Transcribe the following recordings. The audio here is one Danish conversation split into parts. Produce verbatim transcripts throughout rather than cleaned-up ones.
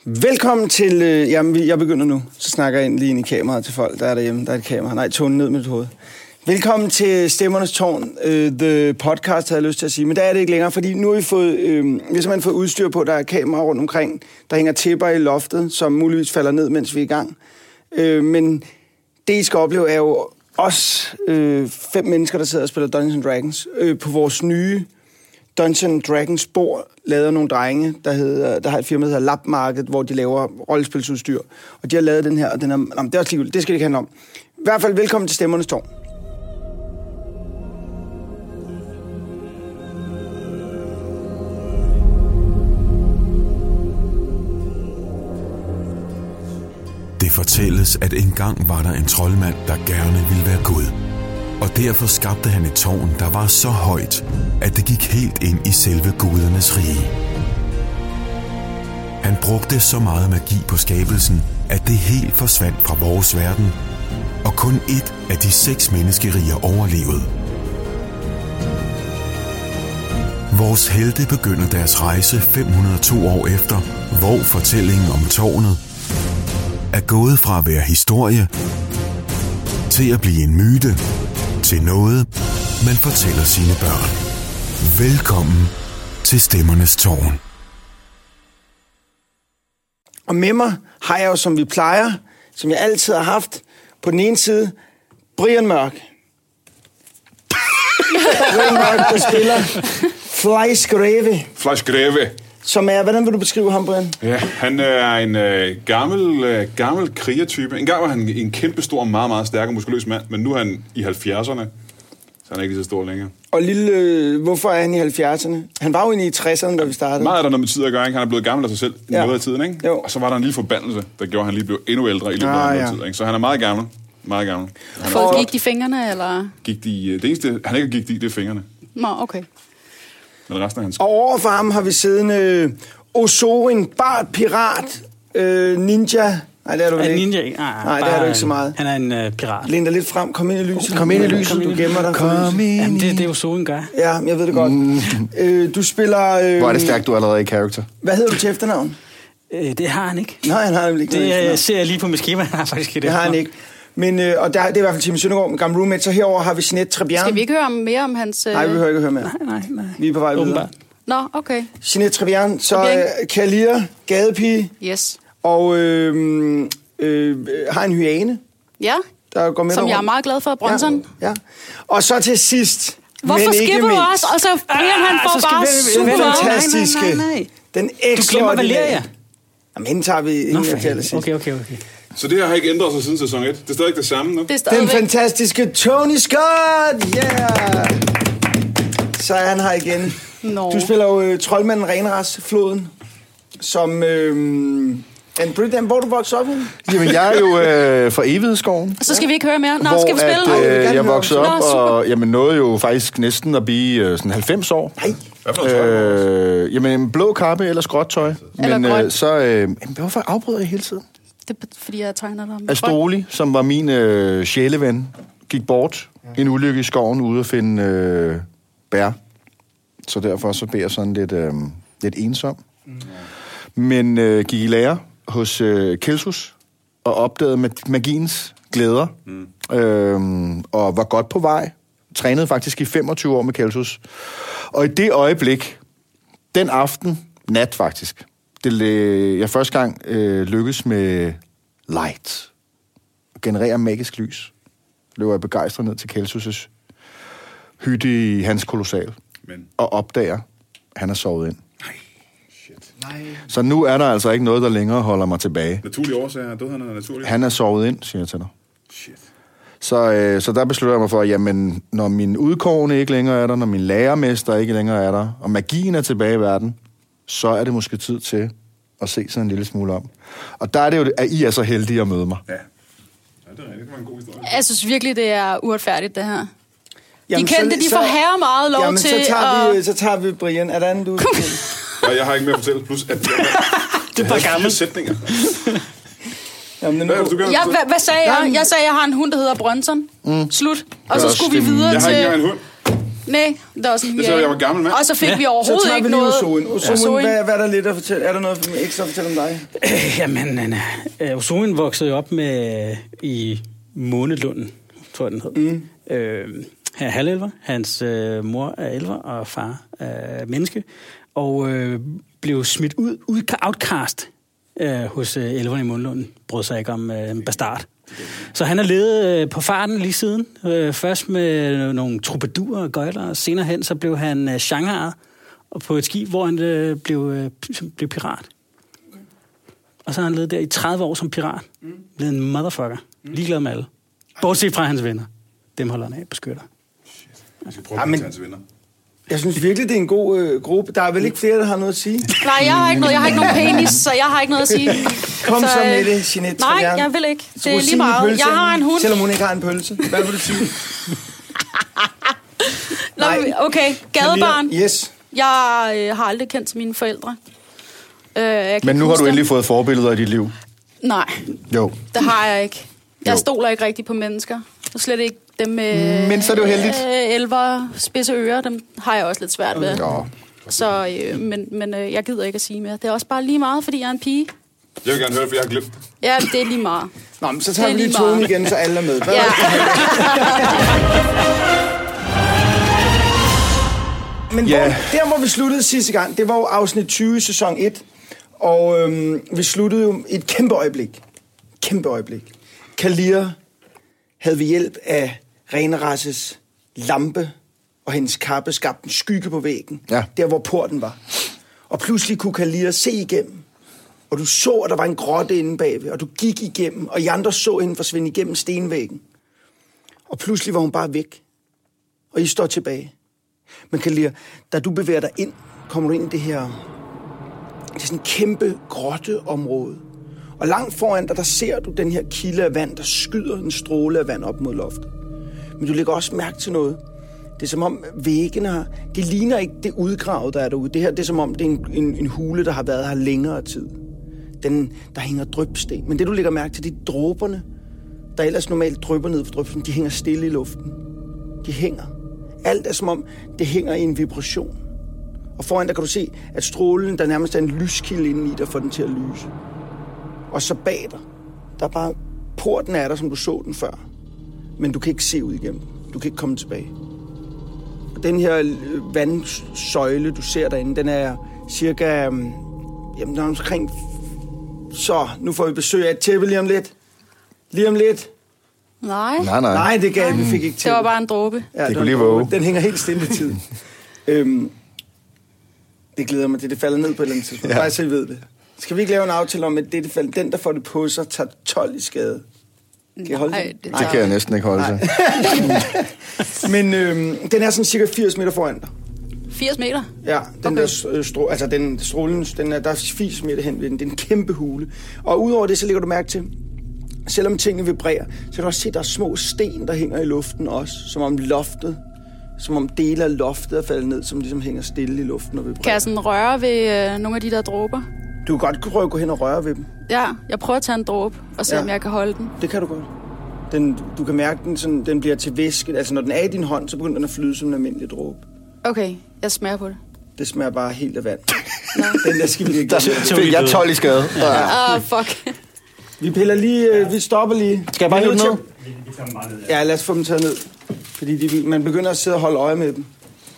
Velkommen til... Øh, jamen, jeg begynder nu. Så snakker jeg ind lige ind i kameraet til folk, der er derhjemme. Der er et kamera. Nej, tonen ned med dit hoved. Velkommen til Stemmernes Tårn, øh, the podcast, havde jeg lyst til at sige. Men der er det ikke længere, fordi nu har vi fået, øh, vi har simpelthen fået udstyr på, der er kameraer rundt omkring. Der hænger tæpper i loftet, som muligvis falder ned, mens vi er i gang. Øh, men det, I skal opleve, er jo os øh, fem mennesker, der sidder og spiller Dungeons and Dragons øh, på vores nye Dungeons and Dragons bord, lavet nogle drenge, der, hedder, der har et firma, der hedder Labmarket, hvor de laver rollespilsudstyr. Og de har lavet den her, og den er, jamen, det er også lige, det skal det ikke handle om. I hvert fald velkommen til Stemmernes Tårn. Det fortælles, at engang var der en troldmand, der gerne ville være Gud. Og derfor skabte han et tårn, der var så højt, at det gik helt ind i selve gudernes rige. Han brugte så meget magi på skabelsen, at det helt forsvandt fra vores verden, og kun ét af de seks menneskeriger overlevede. Vores helte begynder deres rejse fem hundrede og to år efter, hvor fortællingen om tårnet er gået fra at være historie til at blive en myte, til noget, man fortæller sine børn. Velkommen til Stemmernes Tårn. Og med mig har jeg jo, som vi plejer, som jeg altid har haft, på den ene side, Brian Mørk. Brian Mørk, der spiller Fleischgreve. Fleischgreve. Som er, hvordan vil du beskrive ham, Brian? Ja, han er en øh, gammel, øh, gammel krigertype. En gang var han en kæmpe stor, meget, meget stærk og muskuløs mand, men nu er han i halvfjerdserne, så han er ikke lige så stor længere. Og lille, øh, hvorfor er han i halvfjerdserne? Han var jo inde i tresserne, da vi startede. Meget er der noget med tid at gøre, ikke? Han er blevet gammel af sig selv i ja. noget af tiden, ikke? Jo. Og så var der en lille forbandelse, der gjorde, at han lige blev endnu ældre i løbet af ah, noget ja. tid, ikke? Så han er meget gammel. Meget gammel. Han Folk er gik de fingrene, eller? Gik de, det eneste, han ikke gik de, det er fingrene. Nå, okay. Men resten af hans... Og overfor ham har vi siddende øh, Osorin, bart, pirat, øh, ninja. Nej, det er du vel ikke. Ninja, ikke? Nej, Nej, det er du ikke så meget. Han er en uh, pirat. Læn dig lidt frem. Kom ind i lyset. Kom ind i lyset. Du gemmer dig. Kom ind. Jamen, det er det, jo Solen gør. Ja, jeg ved det godt. Mm. Øh, du spiller... Øh, Hvor er det stærkt, du er allerede i character. Hvad hedder du til efternavn? Øh, det har han ikke. Nej, han har ikke. Det jeg ser jeg lige på mit schema. Han har faktisk ikke det. Det har han ikke. Men, øh, og der, det er i hvert fald Tim Søndergaard, en gammel roommate. Så herover har vi Jeanette Trebian. Skal vi ikke høre mere om hans... Øh... Nej, vi behøver ikke høre mere. Nej, nej, nej. Vi er på vej videre. Nå, okay. Jeanette Trebian, så øh, Kalia, gadepige. Yes. Og øh, øh, har en hyæne. Ja, der går med som rundt. jeg er meget glad for, Bronson. Ja, ja. Og så til sidst, hvorfor skipper du også? Og så Brian, han får så bare vi, super... Den fantastiske, nej, nej, nej. den Du glemmer Valeria. Jamen, hende tager vi Nå, inden til allersidst. Okay, okay, okay. Så det her har ikke ændret sig siden sæson et. Det er stadig det samme nu. Det er stadigvæk. Den fantastiske Tony Scott! Yeah! Så er han her igen. No. Du spiller jo uh, troldmanden Renras, floden, som... Øh, en Britain, hvor du voksede op henne? Jamen, jeg er jo øh, fra Evighedsskoven. Så skal vi ikke høre mere. Nå, hvor skal vi spille? At, øh, jeg, jeg voksede op, Nå, og jamen, nåede jo faktisk næsten at blive øh, sådan halvfems år. Nej. Hvad for noget tøj? Øh, jamen, en blå kappe eller skråt tøj. Eller Men grøn. øh, så... Øh, jamen, hvorfor afbryder jeg hele tiden? Det er fordi, jeg tegner dig. Astoli, som var min øh, sjæleven, gik bort i en ulykke i skoven ude at finde øh, bær. Så derfor så blev jeg sådan lidt, øh, lidt ensom. Mm. Men øh, gik i lære hos øh, Kelsus og opdagede magiens glæder. Mm. Øhm, og var godt på vej. Trænede faktisk i femogtyve år med Kelsus. Og i det øjeblik, den aften, nat faktisk, det, øh, jeg første gang øh, lykkes med light. Generere magisk lys. Løber jeg begejstret ned til Kelsus' hytte i hans kolossal. Men. Og opdager, han er sovet ind. Nej. Så nu er der altså ikke noget, der længere holder mig tilbage. Naturlige årsager. Død han er naturlig. Han er sovet ind, siger jeg til dig. Shit. Så, øh, så der beslutter jeg mig for, at jamen, når min udkårne ikke længere er der, når min lærermester ikke længere er der, og magien er tilbage i verden, så er det måske tid til at se sådan en lille smule om. Og der er det jo, at I er så heldige at møde mig. Ja. Ja, det er rigtigt. Det var en god historie. Jeg synes virkelig, det er uretfærdigt, det her. Jamen, de kendte, så, de får herre meget lov jamen, til så tager, at... vi, så tager vi Brian. Er der anden, du... Nej, jeg har ikke mere at fortælle. Plus, at jeg, det er bare gammel sætninger. Jamen, hvad, du ja, hvad, hvad sagde jeg? Jeg sagde, at jeg har en hund, der hedder Bronson. Mm. Slut. Og så skulle vi videre jeg til... Jeg har ikke en hund. Nej, det var sådan, Det så jeg var gammel mand. Og så fik Ja. vi Så overhovedet tager vi ikke lige noget. Osoen. Osoen, Osoen. hvad, hvad er der lidt at fortælle? Er der noget ekstra at fortælle om dig? Øh, jamen, øh, Osoen voksede jo op med i Månelunden, tror jeg den hed. Mm. Øh, han er halvelver. Hans øh, mor er elver, og far er menneske. Og øh, blev smidt ud, ud outcast øh, hos øh, elverne i Månelunden. Brød sig ikke om øh, en bastard. Så han har levet øh, på farten lige siden. Øh, først med nogle troubadurer og gøjler, og senere hen så blev han øh, shanghajet på et skib, hvor han øh, blev, øh, blev pirat. Og så har han levet der i tredive år som pirat. Mm. Levet en motherfucker. Ligeglad med alle. Bortset fra hans venner. Dem holder han af, beskytter. Jeg skal prøve Ja, at men- tage hans venner. Jeg synes virkelig, det er en god øh, gruppe. Der er vel ikke flere, der har noget at sige? Nej, jeg har ikke noget. Jeg har ikke nogen penis, så jeg har ikke noget at sige. Kom så, Så, øh, med det, Jeanette. Nej, Trevjern. jeg vil ikke. Det er Rosinen lige i meget. Jeg pølseenden, har en hund. Selvom hun ikke har en pølse. Hvad vil du sige? Nå, Nej. okay, gadebarn. Yes. Jeg øh, har aldrig kendt mine forældre. Øh, jeg kan Men nu ikke har huske du dem. endelig fået forbilleder i dit liv. Nej, Jo. det har jeg ikke. Jeg Jo. stoler ikke rigtig på mennesker. Og slet ikke dem med Men så er det jo heldigt. øh, elver, spidse ører. Dem har jeg også lidt svært ved. Nå. Så, øh, men men øh, jeg gider ikke at sige mere. Det er også bare lige meget, fordi jeg er en pige. Jeg vil gerne høre det, for jeg har glemt. Ja, det er lige meget. Nå, men så tager Det er vi lige lige tonen meget. igen, så alle er med. Hvad Ja. Men Ja. hvor, der, hvor vi sluttede sidste gang, det var jo afsnit tyve i sæson et. Og øhm, vi sluttede jo i et kæmpe øjeblik. Kæmpe øjeblik. Kalir havde ved hjælp af Renerasses lampe og hendes kappe skabt en skygge på væggen. Ja. Der, hvor porten var. Og pludselig kunne Kalir se igennem. Og du så, at der var en grotte inde bagved. Og du gik igennem, og I andre så hende forsvinde igennem stenvæggen. Og pludselig var hun bare væk. Og I står tilbage. Men Kalir, da du bevæger dig ind, kommer du ind i det her, det er sådan en kæmpe grotteområde. Og langt foran dig, der ser du den her kilde af vand, der skyder en stråle af vand op mod loftet. Men du lægger også mærke til noget. Det er som om væggene har, det ligner ikke det udgrav, der er derude. Det her, det er som om det er en, en, en hule, der har været her længere tid. Den, der hænger drypsten. Men det du lægger mærke til, det er dråberne, der ellers normalt drypper ned for drypsten. De hænger stille i luften. De hænger. Alt er som om, det hænger i en vibration. Og foran der kan du se, at strålen, der nærmest er en lyskilde inde i, der får den til at lyse. Og så bag dig, der er bare, porten er der, som du så den før. Men du kan ikke se ud igennem. Du kan ikke komme tilbage. Og den her vandsøjle, du ser derinde, den er cirka, jamen, den er omkring, så nu får vi besøg af et tæppe lige om lidt. Lige om lidt. Nej, Nej, nej. Nej, det gav vi fik ikke til. det var bare en dråbe. Ja, kunne lige våge. Den hænger helt stille i tiden. øhm, det glæder mig til, det falder ned på et eller andet tidspunkt. Ja. Bare så I ved det. Skal vi ikke lave en aftale om, at det, det falder, den, der får det på sig, tager tolv i skade? Kan jeg holde Nej, det? det Det kan jeg næsten ikke holde til. Men øhm, den er sådan cirka firs meter foran dig. firs meter. Ja, den Okay. der øh, strå, altså den strålen, den er, der er firs meter hen ved den. Det er en kæmpe hule. Og udover det, så lægger du mærke til, selvom tingene vibrerer, så kan du også se, at der er små sten, der hænger i luften også. Som om loftet, som om dele af loftet er faldet ned, som ligesom hænger stille i luften og vibrerer. Kan jeg sådan røre ved øh, nogle af de der dråber? Du kan godt prøve at gå hen og røre ved dem. Ja, jeg prøver at tage en dråbe og se, Ja. om jeg kan holde den. Det kan du godt. Den, du kan mærke, den, sådan, den bliver til væske. Altså, når den er i din hånd, så begynder den at flyde som en almindelig dråbe. Okay, jeg smager på det. Det smager bare helt af vand. Nå. Den der skal vi ikke Der gøre. fik jeg tolv i skade. Ja. Åh, oh, fuck. Vi piller lige, øh, vi stopper lige. Skal jeg bare Vi er hive den nødt til- Ja, lad os få dem taget ned. Fordi de, man begynder at sidde og holde øje med dem.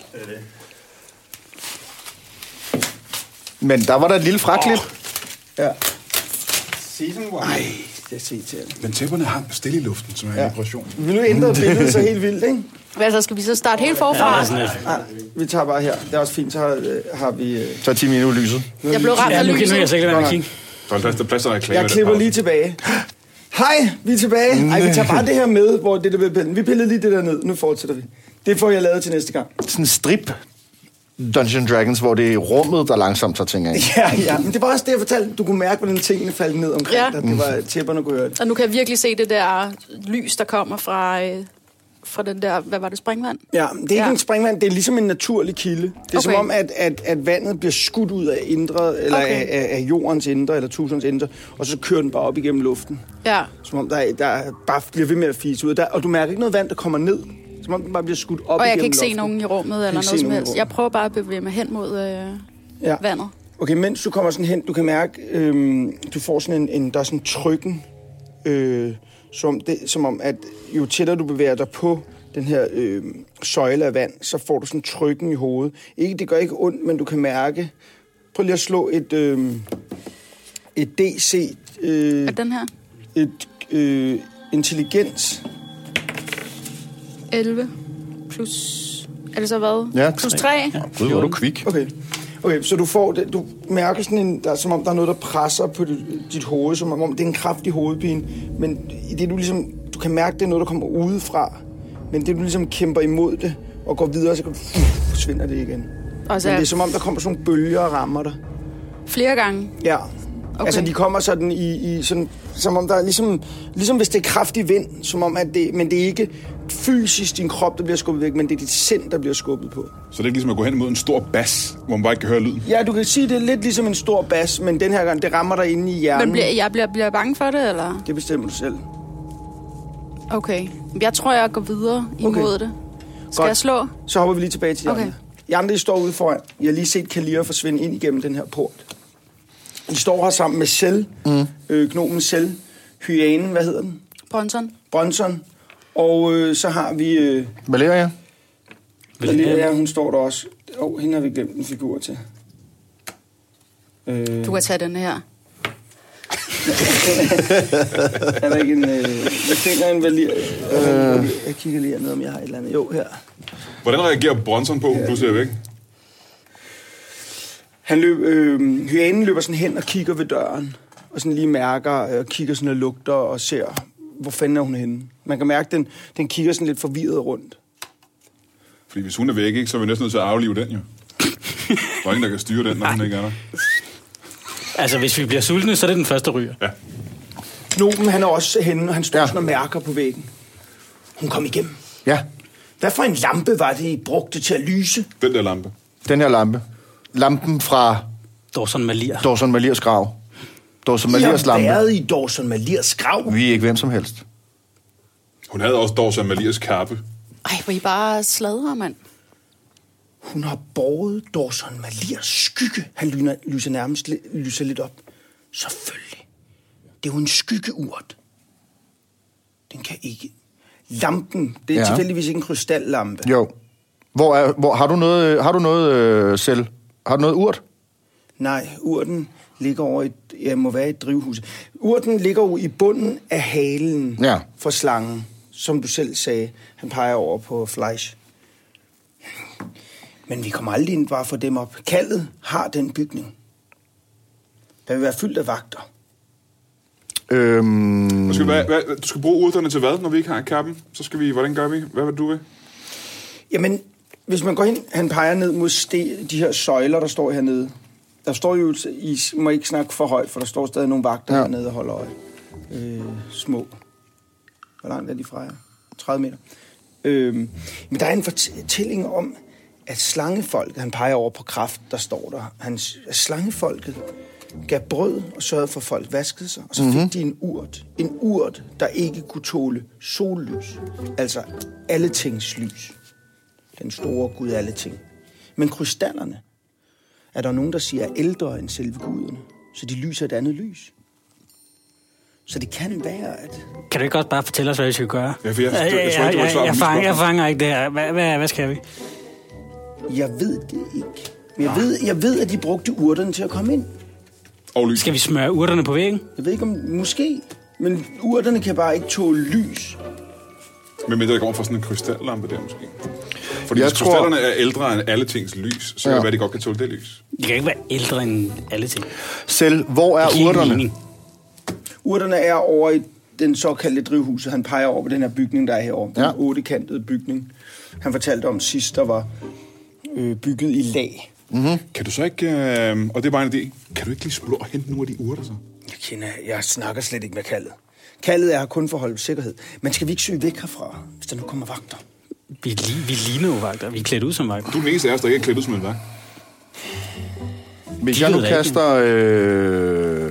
Men der var der et lille fraklip. Ja. Season one. Ej, det er set til. Men tæpperne har stille i luften, som er Ja. ja. vibration. Vi nu ændrer billedet så helt vildt, ikke? Hvad så, skal vi så starte helt forfra? Nej, vi tager bare her. Det er også fint, så har, øh, har vi... Øh, Så er ti minutter lyset. Jeg blev ramt Ja, af nu kan nu kan jeg lyset. så ikke lade være med at kigge. Så er der plads, der plads til reklame. jeg klipper lige tilbage. Hej, vi er tilbage. Ej, vi tager bare det her med, hvor det der bliver pillet. Vi pillede lige det der ned. Nu fortsætter vi. Det får jeg lavet til næste gang. Sådan en strip Dungeons and Dragons, hvor det er rummet, der langsomt tager ting af. Ja, ja. Men det var også det, jeg fortalte. Du kunne mærke, hvordan tingene faldt ned omkring Ja. dig. Det var tæpperne kunne høre det. Og nu kan jeg virkelig se det der lys, der kommer fra, øh, fra den der, hvad var det, springvand? Ja, det er ikke Ja. en springvand, det er ligesom en naturlig kilde. Det er okay. Som Okay. om, at, at, at vandet bliver skudt ud af indre, eller Okay. af, af, af jordens indre, eller tusindens indre, og så kører den bare op igennem luften. Ja. Som om der, er- der er- bare bliver ved med at fise ud. Der, og du mærker ikke noget vand, der kommer ned. Som om den bare bliver skudt op. Og jeg kan ikke loftet. se nogen i rummet eller noget som helst. Jeg prøver bare at bevæge mig hen mod øh, ja. vandet. Okay, mens du kommer sådan hen, du kan mærke, øhm, du får sådan en, en der er sådan en trykken, øh, som, det, som om, at jo tættere du bevæger dig på den her øh, søjle af vand, så får du sådan en trykken i hovedet. Ikke, det gør ikke ondt, men du kan mærke. Prøv lige at slå et, øh, et D C. Øh, Er den her? Et øh, intelligens. elleve plus... Er det så hvad? Ja, plus tre. tre? Ja, Gud, hvor er du kvik. Okay. Okay, så du får det, du mærker sådan en, der er, som om der er noget, der presser på dit, dit hoved, som om det er en kraftig hovedpine, men i det du ligesom, du kan mærke, det er noget, der kommer udefra, men det du ligesom kæmper imod det og går videre, så kan du, uh, forsvinder det igen. Altså, men det er som om, der kommer sådan nogle bølger og rammer dig. Flere gange? Ja. Okay. Altså, de kommer sådan i, i sådan, som om der er ligesom, ligesom hvis det er kraftig vind, som om at det, men det er ikke fysisk din krop, der bliver skubbet væk, men det er dit sind, der bliver skubbet på. Så det er ikke ligesom at gå hen imod en stor bas, hvor man bare ikke kan høre lyden? Ja, du kan sige, det er lidt ligesom en stor bas, men den her gang, det rammer dig inde i hjernen. Men bliver, jeg bliver, bliver bange for det, eller? Det bestemmer du selv. Okay. Jeg tror, jeg går videre imod Okay. det. Skal Godt. jeg slå? Så hopper vi lige tilbage til de Okay. andre. De andre, de står ude foran. Jeg har lige set Kalia forsvinde ind igennem den her port. De står her sammen med Cell, mm. øh, gnomen Cell, hyanen, hvad hedder den? Bronson. Bronson. Og øh, så har vi... Øh, Valeria? Valeria, hun står der også. Åh, oh, hende har vi glemt en figur til. Øh, Du kan tage den her. er der ikke en... Øh, jeg finder en Valeria. Øh, jeg kigger lige ned, om jeg har et eller andet. Jo, her. Hvordan reagerer Bronson på, du ser væk? Han løb, øh, hyanen løber sådan hen og kigger ved døren, og sådan lige mærker, og øh, kigger sådan og lugter og ser, hvor fanden er hun henne. Man kan mærke, den, den kigger sådan lidt forvirret rundt. Fordi hvis hun er væk, ikke, så er vi næsten nødt til at aflive den jo. Der er ingen, der kan styre den, når hun ikke er der. Altså, hvis vi bliver sultne, så er det den første ryger. Ja. Gnomen, han er også henne, og han står Ja. sådan og mærker på væggen. Hun kom igennem. Ja, Hvad for en lampe var det, I brugte til at lyse? Den der lampe. den her lampe. Lampen fra Dawson Malir. Dawson Malirs grav. Dawson I Malirs har lampe. været i Dawson Malirs grav. Vi er ikke hvem som helst. Hun havde også Dawson Malirs kappe. Ej, hvor I bare sladrer, mand. Hun har båret Dawson Malirs skygge. Han lyser, lyser nærmest li- lyser lidt op. Selvfølgelig. Det er jo en skyggeurt. Den kan ikke... Lampen, det er Ja. ja. tilfældigvis ikke en krystallampe. Jo. Hvor er, hvor, har du noget, har du noget øh, selv? Har du noget urt? Nej, urten ligger over i... Ja, må være i et drivhus. Urten ligger jo i bunden af halen Ja. for slangen, som du selv sagde. Han peger over på Fleisch. Men vi kommer aldrig ind bare for dem op. Kaldet har den bygning. Der vil være fyldt af vagter. Øhm, Du skal, hvad, hvad, du skal bruge urterne til hvad, når vi ikke har kappen? Så skal vi... Hvordan gør vi? Hvad vil du ved? Jamen, hvis man går hen, han peger ned mod ste, de her søjler, der står hernede. Der står jo, I må ikke snakke for højt, for der står stadig nogle vagter Ja. ja. hernede og holder øje. Øh, små. Hvor langt er de fra jer? tredive meter. Øh, men der er en fortælling om, at slangefolket, han peger over på kraft, der står der, hans, at slangefolket gav brød og sørgede for, at folk vaskede sig, og så fik mm-hmm. de en urt. En urt, der ikke kunne tåle sollys. Altså alle tings lys. Den store Gud alle ting. Men krystallerne, er der nogen, der siger, er ældre end selve guderne, så de lyser et andet lys. Så det kan være, at... Kan du ikke godt bare fortælle os, hvad vi skal gøre? Ja, for jeg- jeg- jeg- jeg- jeg, jeg- jeg- jeg, jeg, jeg- fanger, jeg fanger ikke det her. Hvad, hvad, hvad skal vi? Jeg ved det ikke. Men jeg ved, jeg ved, at de brugte urterne til at komme ind. Og lys. Skal vi smøre urterne på væggen? Jeg ved ikke om... Måske. Men urterne kan bare ikke tåle lys. Men mindre der kommer fra sådan en krystallampe der måske. Fordi Jeg hvis tror- krystallerne er ældre end alle tings lys, så kan Ja. det være, de godt kan tåle det lys. De kan ikke være ældre end alle ting. Selv, hvor er Det giver ingen urterne? mening. Urterne er over i den såkaldte drivhus, han peger over på den her bygning, der er herovre. Den Ja. ja. ottekantede bygning. Han fortalte om sidst, der var øh, bygget i lag. Mm-hmm. Kan du så ikke, øh, og det er bare en idé, kan du ikke lige smutte og hente nogle af de urter så? Jeg kender, jeg snakker slet ikke med kaldet. Kaldet er her kun for at holde sikkerhed. Men skal vi ikke søge væk herfra, hvis der nu kommer vagter? Vi, li- vi ligner jo vagter. Vi er klædt ud som vagter. Du er den eneste af os, der ikke er klædt ud som en vagt. Hvis De jeg nu ved da ikke. kaster øh,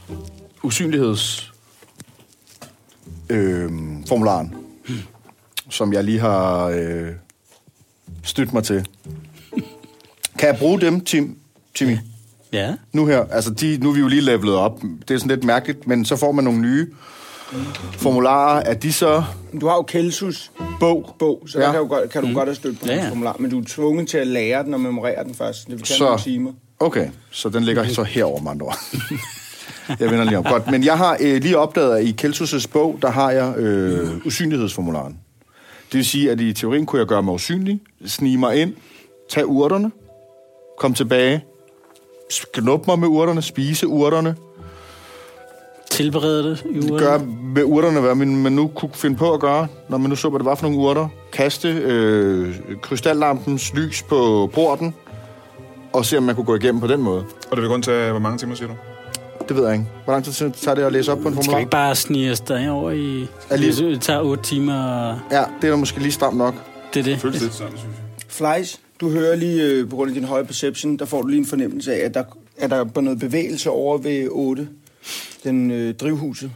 usynligheds øh, formularen, hmm. som jeg lige har øh, stødt mig til. Kan jeg bruge dem, Tim? Timmy? Ja. Nu her, altså de, nu er vi jo lige levelet op. Det er sådan lidt mærkeligt, men så får man nogle nye formularer. Er de så... Du har jo Kelsus bog, bog så ja. der kan du, godt, kan du mm. godt have stødt på ja, ja. en formular, men du er tvunget til at lære den og memorere den først. Det vil tage så, nogle timer. Okay, så den ligger så herover med andre ord. Jeg vender lige om. Godt, men jeg har øh, lige opdaget, at i Kelsus' bog, der har jeg øh, usynlighedsformularen. Det vil sige, at i teorien kunne jeg gøre mig usynlig, snige mig ind, tage urterne, komme tilbage, knuppe mig med urterne, spise urterne. Tilberede det i urterne? Gør med urterne, hvad man, man nu kunne finde på at gøre, når man nu så, hvad det var for nogle urter. Kaste øh, krystallampens lys på porten, og se, om man kunne gå igennem på den måde. Og det vil kun tage, hvor mange timer, siger du? Det ved jeg ikke. Hvor lang tid tager det at læse op på en formular? Skal vi ikke bare snige os derover i... Lige... Det tager otte timer... Ja, det er da måske lige stramt nok. Det er det. Føles lidt sådan, synes jeg. Flies, du hører lige, øh, på grund af din høje perception, der får du lige en fornemmelse af, at der er der på noget bevægelse over ved otte. Den øh, drivhuset.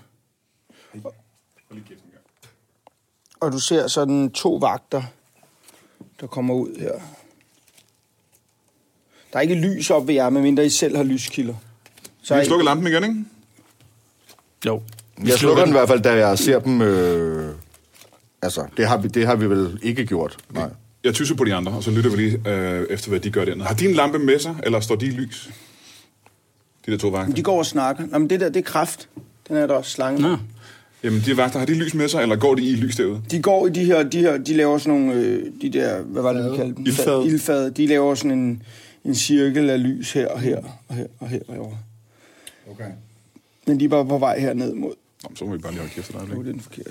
Og du ser sådan to vagter, der kommer ud her. Der er ikke lys op ved jer, medmindre I selv har lyskilder. Så vi slukker lampen igen, ikke? Jo. Jeg slukker den i hvert fald, da jeg ser dem... Øh... Altså, det har, vi, det har vi vel ikke gjort. Nej. Jeg tysser på de andre, og så lytter vi lige øh, efter, hvad de gør dernede. Har de en lampe med sig, eller står de i lys? De der to vagter. De går og snakker. Nå, men det der, det er kraft. Den er der også slange. Nå. Jamen, de vagter, har de lys med sig, eller går de i lys derude? De går i de her, de her, de laver sådan nogle, øh, de der, hvad var det, vi kaldte dem? Ildfad. Ildfad. De laver sådan en, en cirkel af lys her og her, og her og her og herovre. Okay. Men de er bare på vej herned mod. Nå, så må vi bare lige holde kæft dig. Nu er det den forkerte.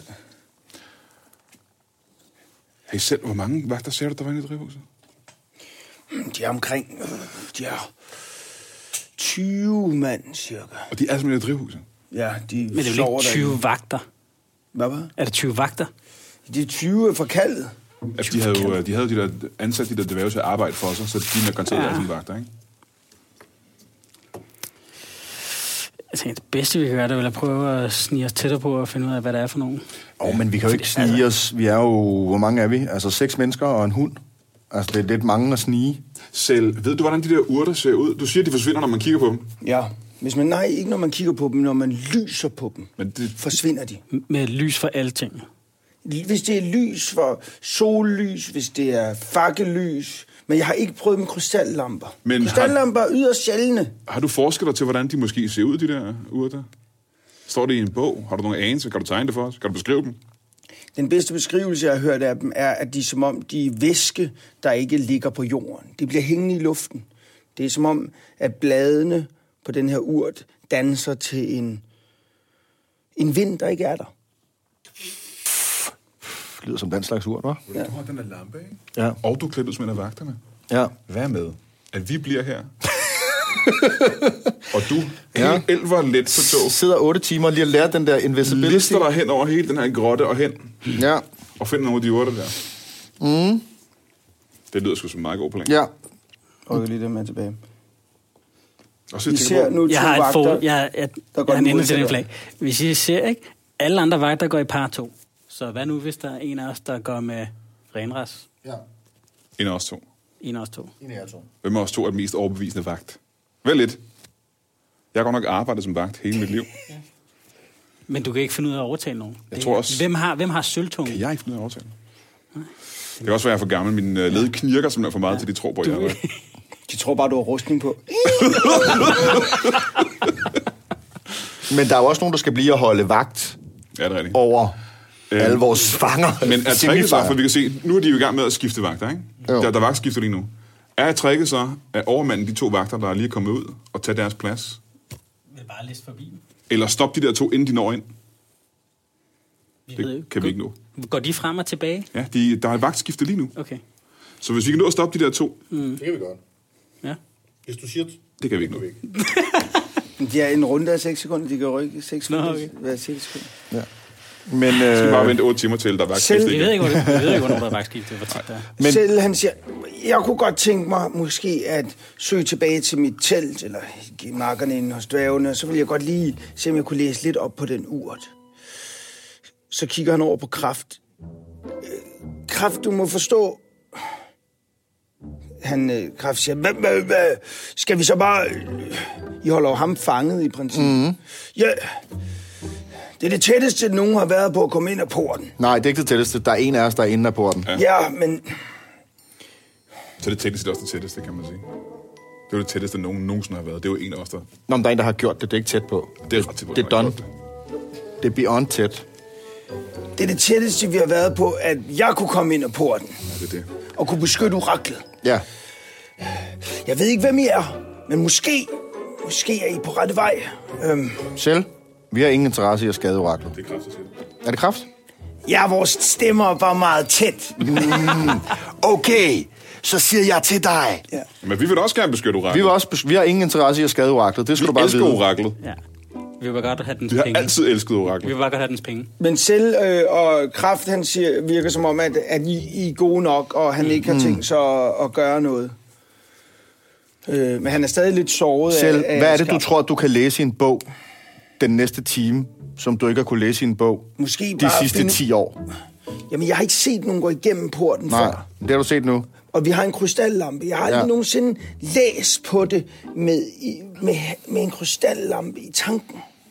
Hey selv, hvor mange vagter ser du, der var inde i drivhuset? De er omkring, øh, de er tyve mand cirka. Og de er simpelthen i drivhuset? Ja, de Men det er sover jo ikke tyve derinde. vagter. Hvad var? Er det tyve vagter? De er tyve fra kaldet. Altså, de havde jo de havde de der ansat de der dvæve til at arbejde for sig, så de er garanteret Ja. af sine vagter, ikke? Jeg tænker, det bedste, vi kan gøre, det er vel at prøve at snige os tættere på og finde ud af, hvad det er for nogen. Åh, oh, men vi kan jo ikke snige os. Vi er jo... Hvor mange er vi? Altså, seks mennesker og en hund. Altså, det er lidt mange at snige. Selv, ved du, hvordan de der urter ser ud? Du siger, de forsvinder, når man kigger på dem. Ja. Hvis man, nej, ikke når man kigger på dem, når man lyser på dem, Men det... forsvinder de. Med lys for alting. Hvis det er lys for sollys, hvis det er fakkellys. Men jeg har ikke prøvet med krystallamper. Men krystallamper er yderst sjældne. Har du forsket dig til, hvordan de måske ser ud, de der urter? Står det i en bog? Har du nogle anelse? Kan du tegne det for os? Kan du beskrive dem? Den bedste beskrivelse, jeg har hørt af dem, er, at de er som om, de er væske, der ikke ligger på jorden. De bliver hængende i luften. Det er som om, at bladene på den her urt danser til en, en vind, der ikke er der. Det lyder som den slags urt, hva'? Ja. Du har den der lampe, ikke? Ja. Og du klippet som en af vagterne. Ja. Hvad med, at vi bliver her? Og du, Ja. helt elver let på tog, Sidder otte timer lige og lærer den der invisibility. lister dig hen over hele den her grotte og hen, Ja. og finder nogle af de urter der. Mm. Det lyder sgu som en meget god plan. Ja. Og lige det med tilbage. Og så Vi tænker ser på, nu to Jeg har et vagter, for, jeg, jeg, der går jeg har den en til den modsatte flag. Hvis I ser, ikke? Alle andre vagter går i par to. Så hvad nu, hvis der er en af os, der går med renras? Ja. en af os to. En af os to. En af jer to. Hvem af os to er den mest overbevisende vagt? Vel lidt. Jeg har godt nok arbejdet som vagt hele mit liv. Men du kan ikke finde ud af at overtale nogen. Jeg Det- tror også- Hvem har, hvem har sølvtungen? Kan jeg ikke finde ud af at overtale? Det kan også være, at jeg er for gammel. Min uh, led knirker simpelthen for meget, ja. Til de tror på, at jeg er det. De tror bare, du har rustning på. Men der er jo også nogen, der skal blive og holde vagt Ja, det er rigtigt. over Øhm, alle vores fanger. Men er tricket så, for vi kan se, nu er de jo i gang med at skifte vagter, ikke? Jo. Der, der er vagtskifter lige nu. Er tricket så, at overmanden de to vagter, der er lige kommet ud, og tage deres plads? Vil bare læse forbi. Eller stop de der to, inden de når ind? Vi Det ved ikke. kan vi ikke nå. Går de frem og tilbage? Ja, de, der er vagtskifte lige nu. Okay. Så hvis vi kan nå at stoppe de der to, Det kan vi godt. Ja. Hvis du siger det. det kan vi ikke nå. De er en runde af seks sekunder. De kan rykke seks sekunder. Nå, okay. Hver seks sekunder. Ja. Men, Så skal vi øh, bare vente otte timer til, der er vagtskifte Selv- Vi ved igen. ikke, hvor, vi ved ikke, hvornår der er vagtskifte. Hvor tit der er. Men- Selv han siger, jeg kunne godt tænke mig måske at søge tilbage til mit telt, eller give markerne ind hos dværgene, så ville jeg godt lige se, om jeg kunne læse lidt op på den urt. Så kigger han over på kraft. Øh, Kraft, du må forstå... Han, øh, Kraft siger, hvad, hvad, hvad, skal vi så bare... Øh, I holder jo ham fanget i princippet. Mm-hmm. Ja, det er det tætteste, nogen har været på at komme ind ad porten. Nej, det er ikke det tætteste. Der er en af os, der er inde ad porten. Ja, ja men... Så det tætteste er også det tætteste, kan man sige. Det er det tætteste, nogen nogensinde har været. Det er jo en af os, der... Nå, men der er en, der har gjort det. Det er ikke tæt på. Det er ret tæt på. Det er done. Det. det er beyond tæt. Det er det tætteste, vi har været på, at jeg kunne komme ind ad porten. Ja, det er det. Og kunne beskytte oraklet. Ja. Jeg ved ikke, hvem I er, men måske... Måske er I på rette vej. Øhm. Selv, vi har ingen interesse i at skade oraklet. Det er Kraft, der siger det. Er det Kraft? Ja, vores stemmer var meget tæt. Mm, okay, så siger jeg til dig. Ja. Men vi vil også gerne beskytte oraklet. Vi, vil også, vi har ingen interesse i at skade oraklet. Det skal vi du bare elsker vide. oraklet. Ja. Vi vil godt have dens Vi har penge. altid elsket Vi oraklet. vil bare godt have dens penge. Men selv øh, og Kraft, han siger, virker som om, at, at I, I er gode nok, og han ikke har tænkt sig at, at gøre noget. Øh, men han er stadig lidt såret Selv, af, af hvad er det, du skab. tror, du kan læse i en bog den næste time, som du ikke har kunne læse i en bog Måske de bare sidste finde... ti år? Jamen, jeg har ikke set nogen gå igennem porten Nej, før. det har du set nu. Og vi har en krystallampe. Jeg har aldrig Ja. nogensinde læst på det med, i, med, med en krystallampe i tanken.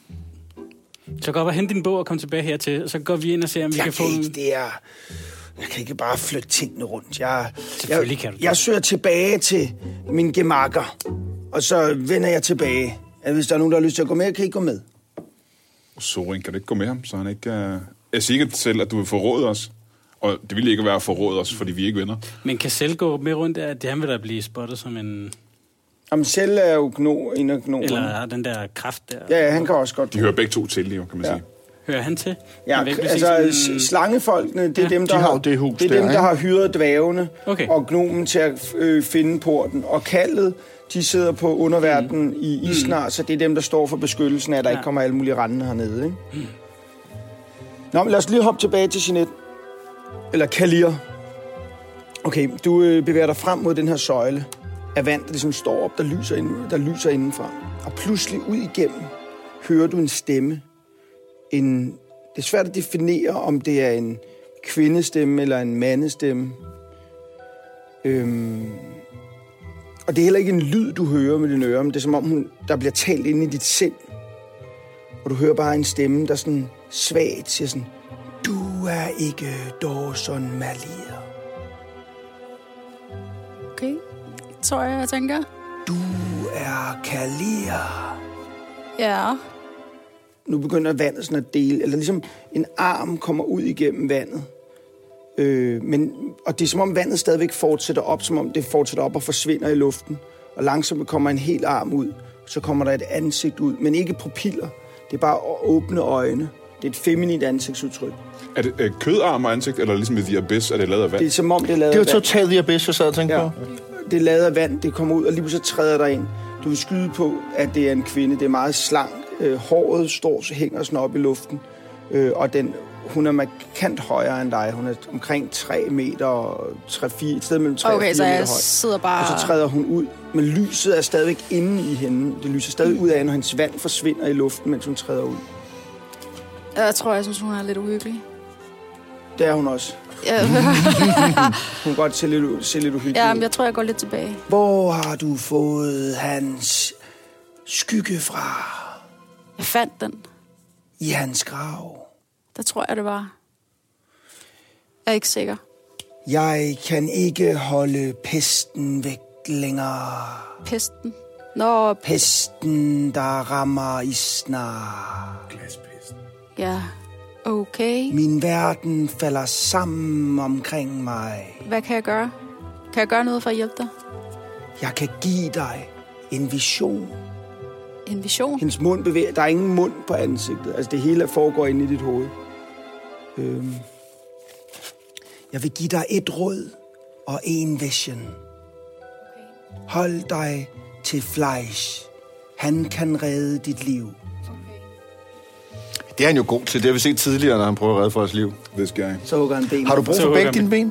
Så gå op og hente din bog og kom tilbage hertil. Så går vi ind og ser, om vi Jeg kan kan få... ikke, det er... Jeg kan ikke bare flytte tingene rundt. Jeg, Selvfølgelig jeg, kan du det. jeg søger tilbage til min gemakker, og så vender jeg tilbage. At hvis der er nogen, der har lyst til at gå med, kan I gå med. Sorin, kan du ikke gå med ham, så han ikke... Uh... Jeg siger ikke selv, at du vil forråde os. Og det ville ikke være at forråde os, fordi vi er ikke venner. Men kan selv gå med rundt, at han vil da blive spottet som en... Jamen selv er jo gno, en af gnoerne. Eller den der kraft der. Ja, ja, han kan også godt. De hører begge to til, jo, kan man Ja. sige. Hører han til? Ja, Men hvis altså ikke sådan- s- slangefolkene, det er Ja, dem, der de har har, jo det hus det er der, dem, der ikke? har hyret dværgene Okay. og gnomen til at øh, finde porten. Og kaldet, de sidder på underverdenen mm. i Isnar, så det er dem, der står for beskyttelsen af, at der Ja. ikke kommer alle mulige rende hernede. Ikke? Mm. Nå, men lad os lige hoppe tilbage til Jeanette. Eller Kalir. Okay, du øh, bevæger dig frem mod den her søjle af vand, der ligesom står op, der lyser, ind, der lyser indenfra. Og pludselig ud igennem hører du en stemme. En, det er svært at definere, om det er en kvindestemme eller en mandestemme. Øhm, og det er heller ikke en lyd, du hører med dine ører, men det er som om, hun, der bliver talt inde i dit sind. Og du hører bare en stemme, der sådan svagt siger sådan, du er ikke Dawson Malir. Okay, tror jeg, jeg tænker. Du er Kalir. Ja, Nu begynder vandet sådan at dele, eller ligesom en arm kommer ud igennem vandet. Øh, men, og det er som om vandet stadigvæk fortsætter op, som om det fortsætter op og forsvinder i luften. Og langsomt kommer en hel arm ud, så kommer der et ansigt ud, men ikke pupiller. Det er bare åbne øjne. Det er et feminint ansigtsudtryk. Er det øh, kødarm og ansigt, eller ligesom i The Abyss, er det lavet af vand? Det er som om, det er lavet Det af var vand. totalt The Abyss, jeg sad og tænkte Ja. på. Det er lavet af vand, det kommer ud, og lige pludselig træder der ind. Du vil skyde på, at det er en kvinde. Det er meget slank. Øh, håret står, så hænger sådan op i luften. Øh, og den, hun er markant højere end dig. Hun er omkring tre meter og tre fire, et sted mellem tre og okay, fire så meter jeg høj. sidder bare... Og så træder hun ud. Men lyset er stadigvæk inde i hende. Det lyser stadig ud af, når hendes vand forsvinder i luften, mens hun træder ud. Jeg tror, jeg synes, hun er lidt uhyggelig. Det er hun også. Ja, Hun kan godt se lidt, se lidt uhyggelig ja ud. men jeg tror, jeg går lidt tilbage. Hvor har du fået hans skygge fra? Jeg fandt den. I hans grav. Der tror jeg, det var. Jeg er ikke sikker. Jeg kan ikke holde pesten væk længere. Pesten. Nå, Pesten, der rammer Isnar. Glaspesten. ja. Okay. Min verden falder sammen omkring mig. Hvad kan jeg gøre? Kan jeg gøre noget for at hjælpe dig? Jeg kan give dig en vision. En vision? Hendes mund bevæger. Der er ingen mund på ansigtet. Altså det hele foregår inde i dit hoved. Øhm. Jeg vil give dig et råd og en vision. Hold dig til Fleisch. Han kan redde dit liv. Det er han jo god til. Det har vi set tidligere, når han prøver at redde folks liv. Det skal jeg. Så hugger han ben. Har du brug Så for hugger begge dine ben?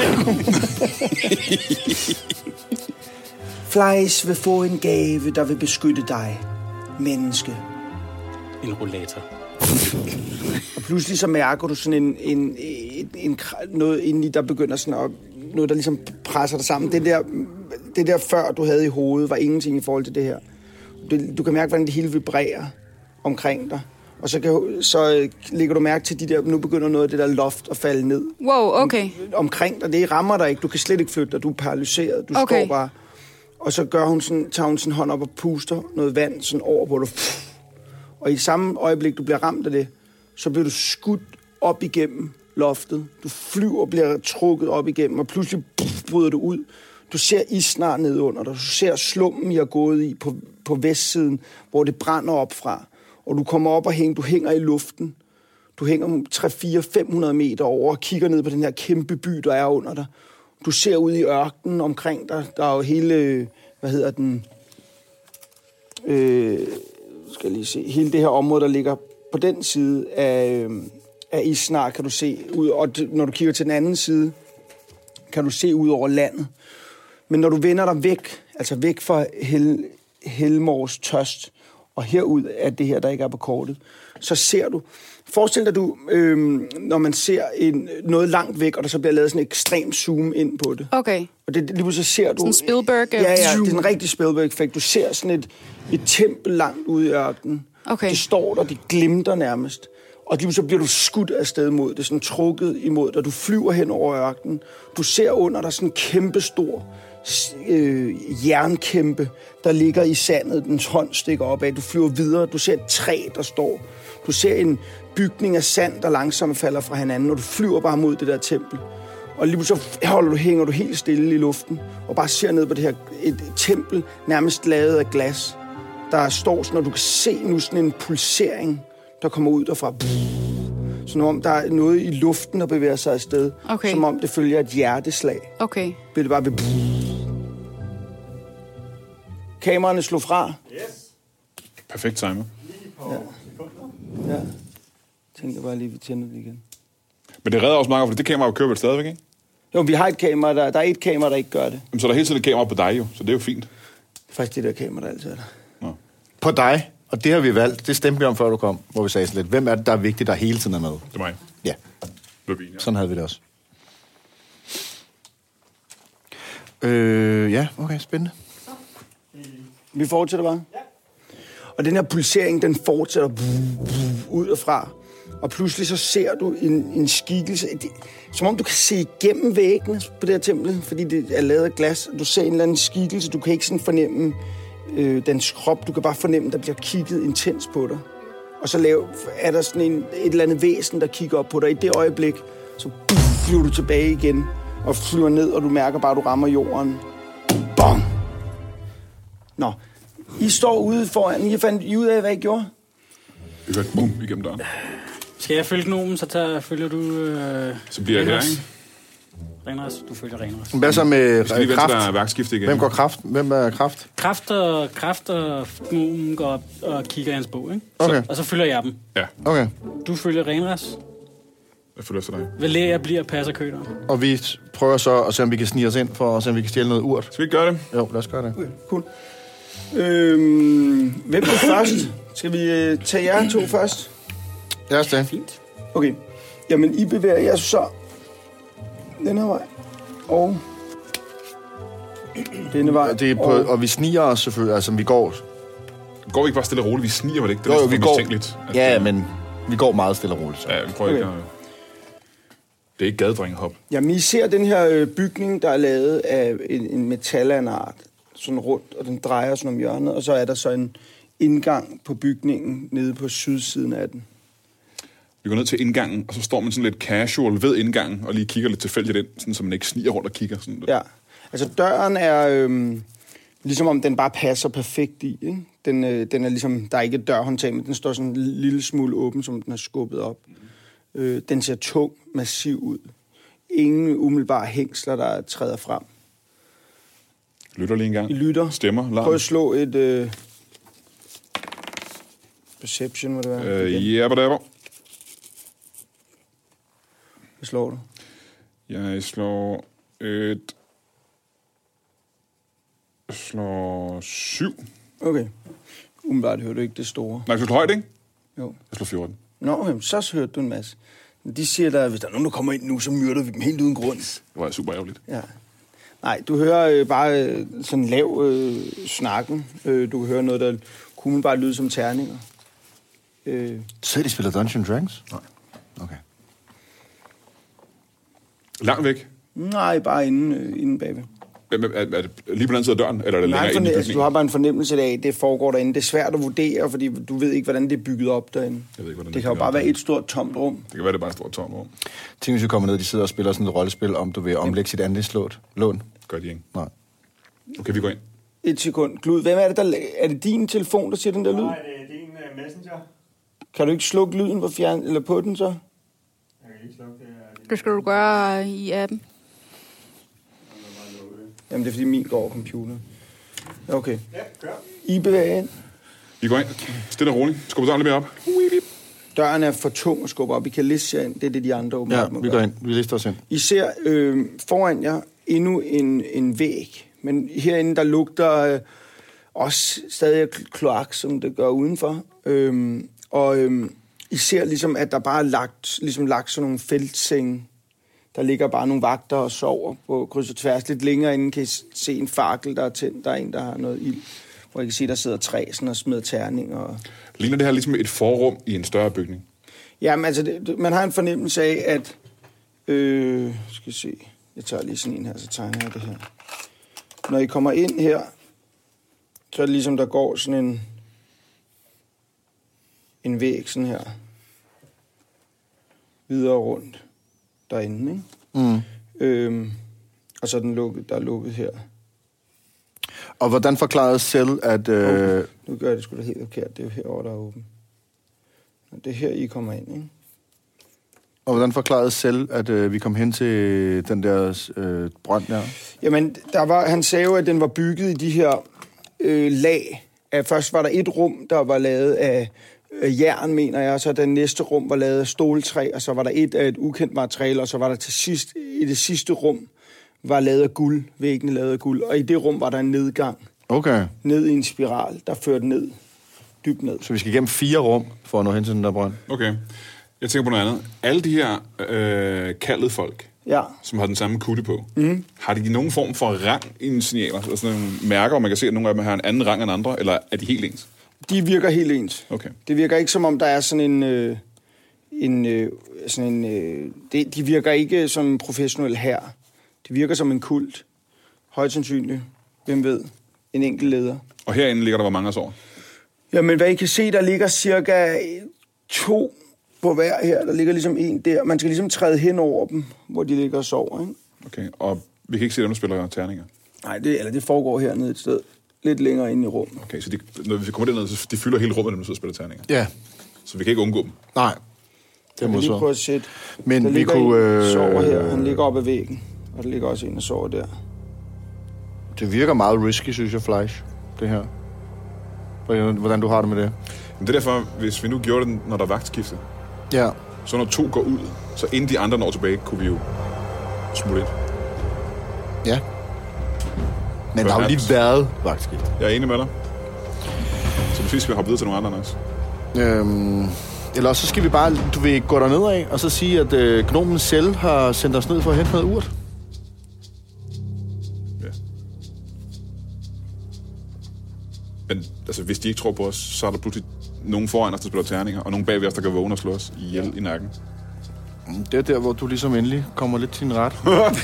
Fleisch vil få en gave, der vil beskytte dig, menneske. En rollator. Og pludselig så mærker du sådan en, en, en, en noget indeni, der begynder sådan at, noget, der ligesom presser dig sammen. Det der, det der før, du havde i hovedet, var ingenting i forhold til det her. Du, du kan mærke, hvordan det hele vibrerer omkring dig. Og så, kan, så lægger du mærke til de der, nu begynder noget af det der loft at falde ned. Wow, okay. Omkring dig, det rammer dig ikke. Du kan slet ikke flytte dig, du er paralyseret. Du okay. står bare. Og så gør hun sådan, tager hun sin hånd op og puster noget vand sådan over på dig. Og i samme øjeblik, du bliver ramt af det, så bliver du skudt op igennem loftet. Du flyver og bliver trukket op igennem, og pludselig pff, bryder du ud. Du ser isnar ned under dig. Du ser slummen, I har gået i på, på vestsiden, hvor det brænder op fra. Og du kommer op og hænger, du hænger i luften. Du hænger tre, fire, fem hundrede meter over og kigger ned på den her kæmpe by, der er under dig. Du ser ud i ørkenen omkring dig. Der er jo hele, hvad hedder den, øh, skal jeg lige se, hele det her område, der ligger på den side af, af Isnar, kan du se ud. Og når du kigger til den anden side, kan du se ud over landet. Men når du vender dig væk, altså væk fra Hel, Helmors tørst, og herud af det her, der ikke er på kortet, så ser du, forestil dig du, øh, når man ser en, noget langt væk, og der så bliver lavet sådan en ekstrem zoom ind på det. Okay. Og det, lige så ser du... Sådan Spielberg? Ja, ja, det er en rigtig Spielberg-effekt. Du ser sådan et, et tempel langt ude i ørkenen. Okay. Det står der, det glimter nærmest. Og lige så bliver du skudt afsted mod det, sådan trukket imod dig. Du flyver hen over ørkenen. Du ser under dig sådan en kæmpestor øh, jernkæmpe, der ligger i sandet. Dens hånd stikker opad. Du flyver videre. Du ser et træ, der står. Du ser en bygning af sand, der langsomt falder fra hinanden, og du flyver bare mod det der tempel. Og lige så holder du, hænger du helt stille i luften, og bare ser ned på det her et tempel, nærmest lavet af glas. Der står sådan, og du kan se nu sådan en pulsering, der kommer ud derfra. Som om der er noget i luften, der bevæger sig afsted. Okay. Som om det følger et hjerteslag. Okay. Bliver det bare ved... Kameraerne slog fra. Yes. Perfekt timer. Ja. Ja. Jeg tænker bare lige, vi tænder det igen. Men det redder også meget, for det kamera kører vel stadigvæk, ikke? Jo, vi har et kamera, der, der er et kamera, der ikke gør det. Jamen, så er der hele tiden et kamera på dig jo, så det er jo fint. Det er faktisk det der kamera, der altid er der. Nå. På dig, og det har vi valgt, det stemte vi om, før du kom, hvor vi sagde sådan lidt, hvem er det, der er vigtigt, der hele tiden er med? Det er mig. Ja, Løbin, ja. sådan havde vi det også. Øh, ja, okay, spændende. Vi fortsætter bare. Ja. Og den her pulsering, den fortsætter ud og fra. Og pludselig så ser du en, en skikkelse, det, som om du kan se igennem væggene på det her tempel, fordi det er lavet af glas. Du ser en eller anden skikkelse, du kan ikke sådan fornemme øh, dens krop, du kan bare fornemme, der bliver kigget intens på dig. Og så lav, er der sådan en, et eller andet væsen, der kigger op på dig. I det øjeblik, så puff, flyver du tilbage igen, og flyver ned, og du mærker bare, at du rammer jorden. Bong! Nå, I står ude foran, I fandt I ud af, hvad I gjorde? Vi hørte bum igennem døren. Skal jeg følge gnomen, så tager, følger du... Øh, Så bliver jeg her, ikke? Renras, du følger Renras. Hvad så med Så lige vente, kraft? der er værkskifte igen. Hvem går kraft? Hvem er kraft? Kraft og, kraft og gnomen går op og kigger i hans bog, ikke? Okay. Og så følger jeg dem. Ja, Okay. Du følger Renras. jeg følger efter dig. Valeria bliver passer køderen. Og vi prøver så at se, om vi kan snige os ind, for at se, om vi kan stjæle noget urt. Skal vi ikke gøre det? Jo, lad os gøre det. Okay, cool. Øhm, hvem er først? Skal vi øh, tage jer to først? Lad os det. Fint. Okay. Jamen, I bevæger jer så den her vej. Og denne vej. Det er på, og, og vi sniger os selvfølgelig, altså vi går... Går vi ikke bare stille og roligt? Vi sniger vel ikke? Det er Jo, jo, næsten vi for går... mistænkeligt, at Ja, det- men vi går meget stille og roligt. Så. Ja, vi prøver ikke Okay. at... Det er ikke gadedrengehop. Jamen, I ser den her øh, bygning, der er lavet af en, en metal af en art. Sådan rundt, og den drejer sådan om hjørnet. Og så er der så en indgang på bygningen nede på sydsiden af den. Vi går ned til indgangen, og så står man sådan lidt casual ved indgangen, og lige kigger lidt tilfældigt ind, sådan, så man ikke sniger rundt og kigger. Sådan. Ja, altså døren er øhm, ligesom om den bare passer perfekt i, ikke? Den, øh, den er ligesom, der er ikke et dørhåndtag, men den står sådan en lille smule åben, som den er skubbet op. Øh, den ser tung, massiv ud. Ingen umiddelbare hængsler, der træder frem. Lytter lige en gang. I lytter. Stemmer, larm. Prøv at slå et øh, perception, må det være. Øh, igen. ja, whatever. Hvad slår du? Jeg slår et... Jeg slår syv. Okay. Umiddelbart hører du ikke det store. Nej, jeg slår højt, ikke? Jo. Jeg slår fjorten. Nå, jamen, så hørte du en masse. De siger der, hvis der er nogen, der kommer ind nu, så myrder vi dem helt uden grund. Det var super ærgerligt. Ja. Nej, du hører øh, bare øh, sådan lav øh, snakken. Øh, du kan høre noget, der kunne bare lyde som terninger. Øh. Så de spiller Dungeons and Dragons? Nej. Okay. Langt væk? Nej, bare inde, øh, inde bagved. Er, er, er det lige på den anden side af døren, eller er det Nej, længere inde i altså, bygningen? du har bare en fornemmelse af, at det foregår derinde. Det er svært at vurdere, fordi du ved ikke, hvordan det er bygget op derinde. Jeg ved ikke, hvordan det kan jo bare være et stort tomt rum. Det kan være, det er bare et stort tomt rum. Tænk, hvis vi kommer ned, de sidder og spiller sådan et rollespil, om du vil omlægge sit andelslån. Gør de ikke? Nej. Okay, vi går ind. Et sekund. Glud, hvem er det, der... Er det din telefon, der siger den der lyd? Nej, det er din uh, messenger. Kan du ikke slukke lyden på fjern eller på den så? Jeg kan ikke slukke det. Det skal du gøre i appen. Jamen, det er fordi min går over computeren. Okay. Ja, kør. I bevæger ind. Vi går ind. Stille og roligt. Skubber døren lidt mere op. Døren er for tung at skubbe op. I kan liste jer ind. Det er det, de andre åbenbart Ja, må vi gøre. går ind. Vi lister os ind. I ser øh, foran jer endnu en, en væg. Men herinde, der lugter øh, også stadig kloak, som det gør udenfor. Øhm, og øhm, I ser ligesom, at der bare er lagt, ligesom lagt sådan nogle feltsenge. Der ligger bare nogle vagter og sover på kryds og tværs. Lidt længere inden kan I se en fakkel, der er tændt. Der er en, der har noget ild. Hvor I kan se, der sidder træ sådan og smider terninger. Og... Ligner det her ligesom et forrum i en større bygning? Jamen, altså, det, man har en fornemmelse af, at... Øh, skal vi se. Jeg tager lige sådan en her, så tegner jeg det her. Når I kommer ind her, så er det ligesom, der går sådan en... En væg sådan her. Videre rundt derinde, ikke? Mm. Øhm, og så er den lukket, der er lukket her. Og hvordan forklarede selv, at... Øh... Oh, nu gør jeg det sgu da helt forkert. Det er jo herovre, der er åben. Det er her, I kommer ind, ikke? Og hvordan forklarede selv, at øh, vi kom hen til den der øh, brønd der? Jamen, der var, han sagde jo, at den var bygget i de her øh, lag. At først var der et rum, der var lavet af øh, jern, mener jeg, og så den næste rum var lavet af ståltræ, og så var der et af et ukendt materiale, og så var der til sidst, i det sidste rum, var lavet af guld, væggene lavet af guld, og i det rum var der en nedgang. Okay. Ned i en spiral, der førte ned, dybt ned. Så vi skal igennem fire rum for at nå hen til den der brønd? Okay. Jeg tænker på noget andet. Alle de her øh, kaldede folk, Ja. som har den samme kutte på, Mm. har de nogen form for rang i en signaler? Altså sådan nogle mærker, hvor man kan se, at nogle af dem har en anden rang end andre, eller er de helt ens? De virker helt ens. Okay. Det virker ikke, som om der er sådan en... Øh, en, øh, sådan en øh, det, de virker ikke som en professionel hær. De virker som en kult. Højst sandsynligt. Hvem ved? En enkelt leder. Og herinde ligger der, hvor mange af år? Jamen, hvad I kan se, der ligger cirka to på hver her. Der ligger ligesom en der. Man skal ligesom træde hen over dem, hvor de ligger og sover, ikke? Okay, og vi kan ikke se, dem, der spiller terninger? Nej, det, eller det foregår hernede et sted. Lidt længere inde i rummet. Okay, så de, når vi kommer derned, så de fylder hele rummet, når de sidder og spiller terninger? Ja. Så vi kan ikke undgå dem? Nej. Det Jeg må vil lige så. prøve at sætte. Men der vi ligger kunne... en, Øh... sover her. Han ligger op ad væggen. Og der ligger også en, der sover der. Det virker meget risky, synes jeg, Fleisch, det her. Hvordan du har det med det? Men det er derfor, hvis vi nu gjorde det, når der er vagtskifte, Ja. så når to går ud, så inden de andre når tilbage, kunne vi jo smutte ind. Ja. Men der har jo lige været vagtskift. Jeg er enig med dig. Så måske skal vi hoppe videre til nogle andre også. Øhm, eller også så skal vi bare, du vil gå derned af, og så sige, at øh, gnomen selv har sendt os ned for at hente noget urt. Ja. Men altså, hvis de ikke tror på os, så er der pludselig nogen foran os, der spiller terninger, og nogen bagved os, der kan vågne og slå os ihjel i nakken. Det er der, hvor du ligesom endelig kommer lidt til din ret.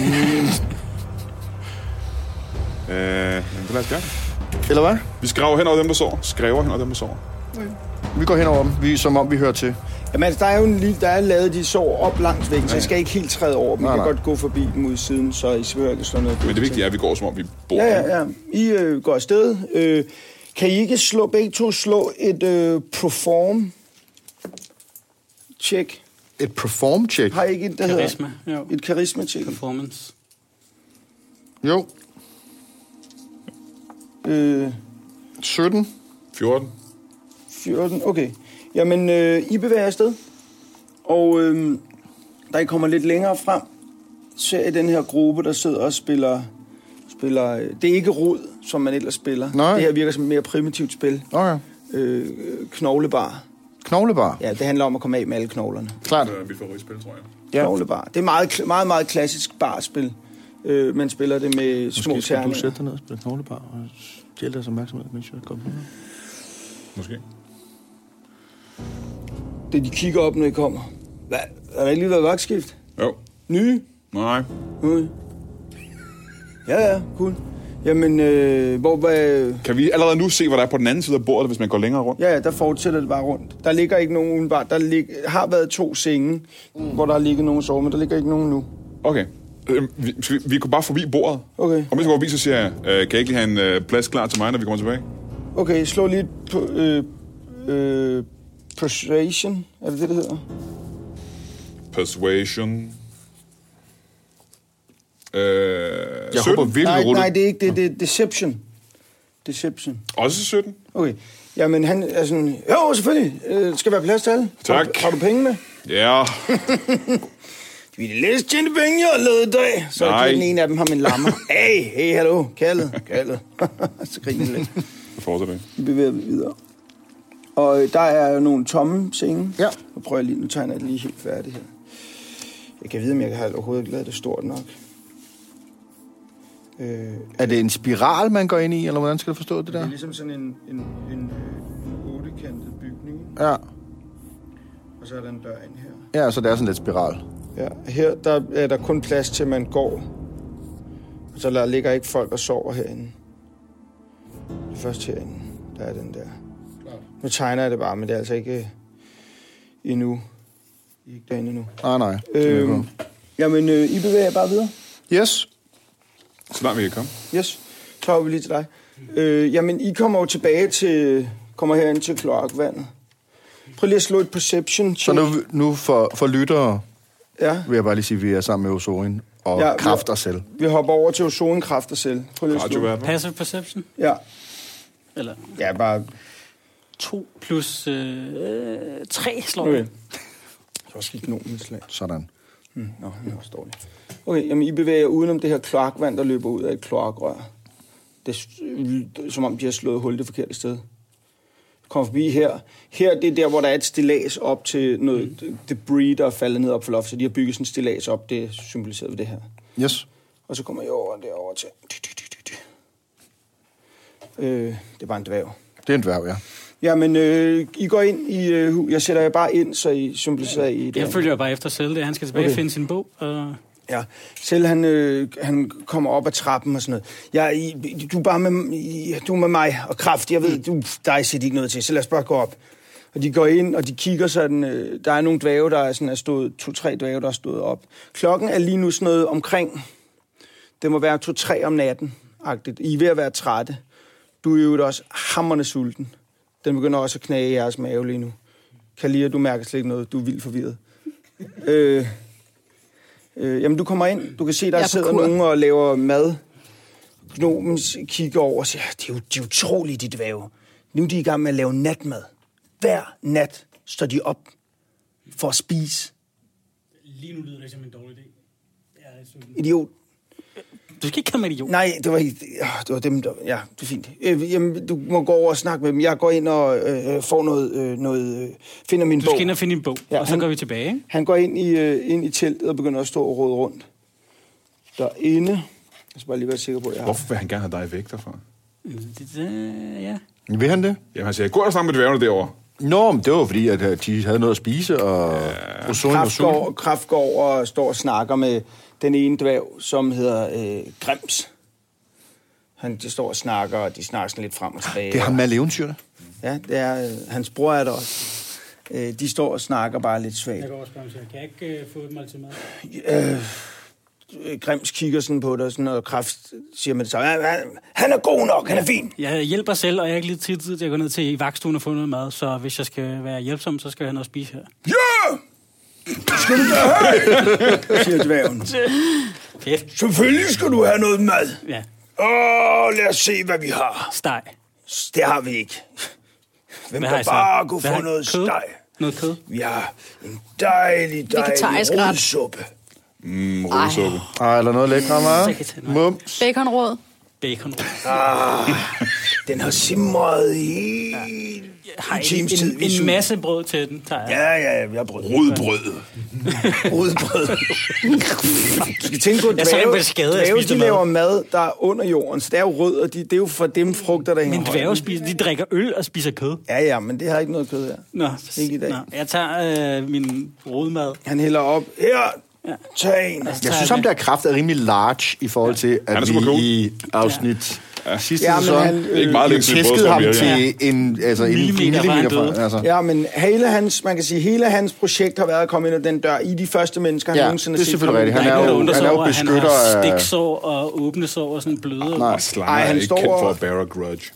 øh, men det lad os gøre det. Eller hvad? Vi skræver hen over dem, der sover. Skræver hen over dem, der sover. Vi går hen over dem, vi, som om vi hører til. Jamen, altså, der er jo en lille, der er lavet, de sover op langs væggen, så jeg skal ikke helt træde over dem. I Nej, kan nej. godt gå forbi dem ud i siden, så I selvfølgelig kan slå noget. Men det vigtige er, at vi går, som om vi bor. Ja, ja, ja. I øh, går afsted. Øh, kan I ikke slå, begge to slå et øh, perform check? Et perform check? Har I ikke et, der Karisma, hedder? jo. Et karisma check. Performance. Jo. Øh, sytten. fjorten. fjorten, okay. Jamen, øh, I bevæger afsted. Og øh, da I kommer lidt længere frem, ser I den her gruppe, der sidder og spiller... spiller det er ikke rod, som man ellers spiller. Nej. Det her virker som et mere primitivt spil. Okay. Øh, knoglebar. Knoglebar. Ja, det handler om at komme af med alle knoglerne. Klart. Det er mit favoritspil, tror jeg. Ja. Knoglebar. Det er meget, meget, meget klassisk barspil. Øh, man spiller det med små Måske skal terninger. du sætte dig ned og spille knoglebar og stjæle deres opmærksomhed, mens jeg kommer her. Måske. Det de kigger op, når I kommer. Hvad? Har der ikke lige været vagtskift? Jo. Nye? Nej. Nye? Ja, ja, cool. Jamen, øh, hvor... Øh, Kan vi allerede nu se, hvad der er på den anden side af bordet, hvis man går længere rundt? ja, ja, der fortsætter det bare rundt. Der ligger ikke nogen udenbart. Der lig, har været to senge, mm. hvor der har ligget nogen sove, men der ligger ikke nogen nu. Okay. Øh, vi, vi, vi går bare forbi bordet. Okay. Og hvis jeg går forbi, så siger jeg, øh, kan jeg ikke lige have en øh, plads klar til mig, når vi kommer tilbage? Okay, slå lige på... Øh, øh, persuasion, er det det, det hedder? Persuasion. Øh, Jeg håber virkelig, Nej, du nej, det er ikke det. Det er deception. Deception. Også sytten. Okay. Jamen, han er sådan... Jo, selvfølgelig. Øh, skal være plads til alle. Tak. Har, du- har du penge med? Ja. Vi er de læst tjente penge, jeg har lavet i dag. Så Nej. giver den ene af dem ham en lammer. Hey, hey, hallo. Kaldet, kaldet. Så griner han lidt. Fortsæt det. Vi bevæger vi videre. Og øh, der er jo nogle tomme senge. Ja. Nu prøver jeg lige, nu tegner jeg det lige helt færdigt her. Jeg kan vide, om jeg kan have overhovedet ikke lavet det stort nok. Øh, Er det en spiral, man går ind i, eller hvordan skal du forstå det det der? er ligesom sådan en, en, en, en, en ottekantet bygning. Ja, Og så er der en dør ind her. ja, så det er sådan lidt spiral. Ja, her der er der kun plads til, at man går. Og så der ligger ikke folk og sover herinde. Det er først herinde, der er den der. Nu tegner jeg det bare, men det er altså ikke øh, endnu. I er ikke derinde endnu. Ah, nej. Øhm, jamen, øh, I bevæger bare videre. Yes. Så langt vi kan komme. Yes, så hopper vi lige til dig. Øh, jamen, I kommer jo tilbage til... Kommer herind til kloakvandet. Prøv lige at slå et perception check. Så nu, nu for, for lyttere Ja, vil jeg bare lige sige, at vi er sammen med Osorin og Ja, ja, vi- kræfter selv. vi hopper over til ozonekræfter selv. Prøv lige at slå. Radioverden. Passive perception? Ja, Eller ja, bare... to plus øh, tre slår Okay. okay. Så også lige gnomen et slag. Sådan. Hmm, nå, det er også dårligt. Okay, jamen I bevæger udenom det her kloakvand, der løber ud af et kloakrør. Det er som om, de har slået hul det forkerte sted. Kom forbi her. Her, det er der, hvor der er et stillads op til noget mm. debris, der er faldet ned op for loftet. Så de har bygget sådan et stillads op, det er symboliseret ved det her. Yes. Og så kommer jeg over derover til... Øh, det er bare en dværg. Det er en dværg, ja. Jamen, øh, I går ind i... Øh, hu- jeg sætter jer bare ind, så I symboliserer i det. Jeg følger bare efter selv det. Han skal tilbage Okay. og finde sin bog. Og Ja, selv han, øh, han kommer op ad trappen og sådan noget. Jeg, I, du er bare med, I, du er med mig og kraft. Jeg ved, du, dig siger de ikke noget til, så lad os bare gå op. Og de går ind, og de kigger sådan... Øh, der er nogle dvæve, der er, sådan, er stået... To-tre dvæve, der er stået op. Klokken er lige nu sådan noget omkring... Det må være to-tre om natten-agtigt. I er ved at være trætte. Du er jo også hamrende sulten. Den begynder også at knage i jeres mave lige nu. Kalia, du mærker slet ikke noget. Du er vildt forvirret. øh... Øh, jamen, du kommer ind. Du kan se, der Jeg er på sidder kur. nogen og laver mad. Gnomen kigger over og siger, det er jo, de er utrolige, de dvæve. Nu er de i gang med at lave natmad. Hver nat står de op for at spise. lige nu lyder det som en dårlig idé. Jeg er sulten. Idiot. Du skal ikke kalde mig idiot. Nej, det var, ikke- ja, det var dem, der... Ja, det er fint. Øh, jamen, du må gå over og snakke med dem. Jeg går ind og øh, får noget... Øh, noget øh, finder min Du bog. skal ind og finde en bog, Ja, ja, og så han- går vi tilbage, ikke? Han går ind i, øh, ind i teltet og begynder at stå og rode rundt. Derinde... Jeg skal bare lige være sikker på, at jeg har... Hvorfor vil han gerne have dig væk derfra? Det, det, ja. Vil han det? Jamen, han siger, gå og snakke med dværgene derovre. Nå, men det var fordi, at øh, de havde noget at spise, og ja, Osorin var Kraft går, sulten. Kraft går over og står og snakker med den ene dværg, som hedder øh, Grims. Han de står og snakker, og de snakker sådan lidt frem og tilbage. Det er ham med eventyrene. Ja, det er, øh, hans bror er der også. Øh, de står og snakker bare lidt svagt. Jeg går også spørge, kan jeg ikke uh, få et måltid mad? Øh, Grims kigger sådan på dig, og, sådan, og Kraft siger med det samme, han, han er god nok, han er fin. Jeg hjælper selv, og jeg har ikke lige tid til at gå ned til vagtstuen og få noget mad, så hvis jeg skal være hjælpsom, så skal jeg have noget at spise her. Ja! Skal du da have? Siger dværgen. Fedt. Selvfølgelig skal du have noget mad. Ja, Åh, lad os se, hvad vi har. steg. Det har vi ikke. Hvem Hvad har kan I så? bare kunne Hvad få har I? noget Kød? steg? Noget kød? Vi har en dejlig, dejlig Vegetarisk ret. rodsuppe. Mm, rødsuppe. Ej, eller noget lækre, Så meget. kan jeg tage noget. Mums. Baconråd. bacon. Ah, den har simret helt Har en en, times tid. en, Vi en su- masse brød til den, tager jeg. Ja, ja, ja, vi har brød. Rødbrød. Rødbrød. Du skal tænke på, at Jeg så ikke dvæve, på skade, jeg dvæve spiste de mad. laver mad, der er under jorden. Så det er jo rød, og de, det er jo for dem frugter, der hænger Men højt. dværge spiser, de drikker øl og spiser kød. Ja, ja, men det har ikke noget kød her. Nå, Ikke i dag. Nå, jeg tager øh, min rodmad. Han hælder op. Her, Ja. tag en. Og så Jeg tager synes, jeg ham der kraft er rimelig large i forhold til, Han er at super vi cool. i afsnit ja. sidste Ja, men sæson han, Det er ikke meget længe siden tæskede ham brødskab, til en, altså en Millimeter millimeter, fra han millimeter døde. fra. Altså. Ja, men hele hans, man kan sige, hele hans projekt har været at komme ind ad den dør i de første mennesker, han Ja, nogensinde det er set selvfølgelig komme rigtigt. ud. Han Der er ikke jo- nogen, der han er undrer jo sig over, at beskytter Han har af- stiksår og åbne sår og sådan bløde. Nej. Og slanger Ej, er han ikke står kendt og- for at bear a grudge.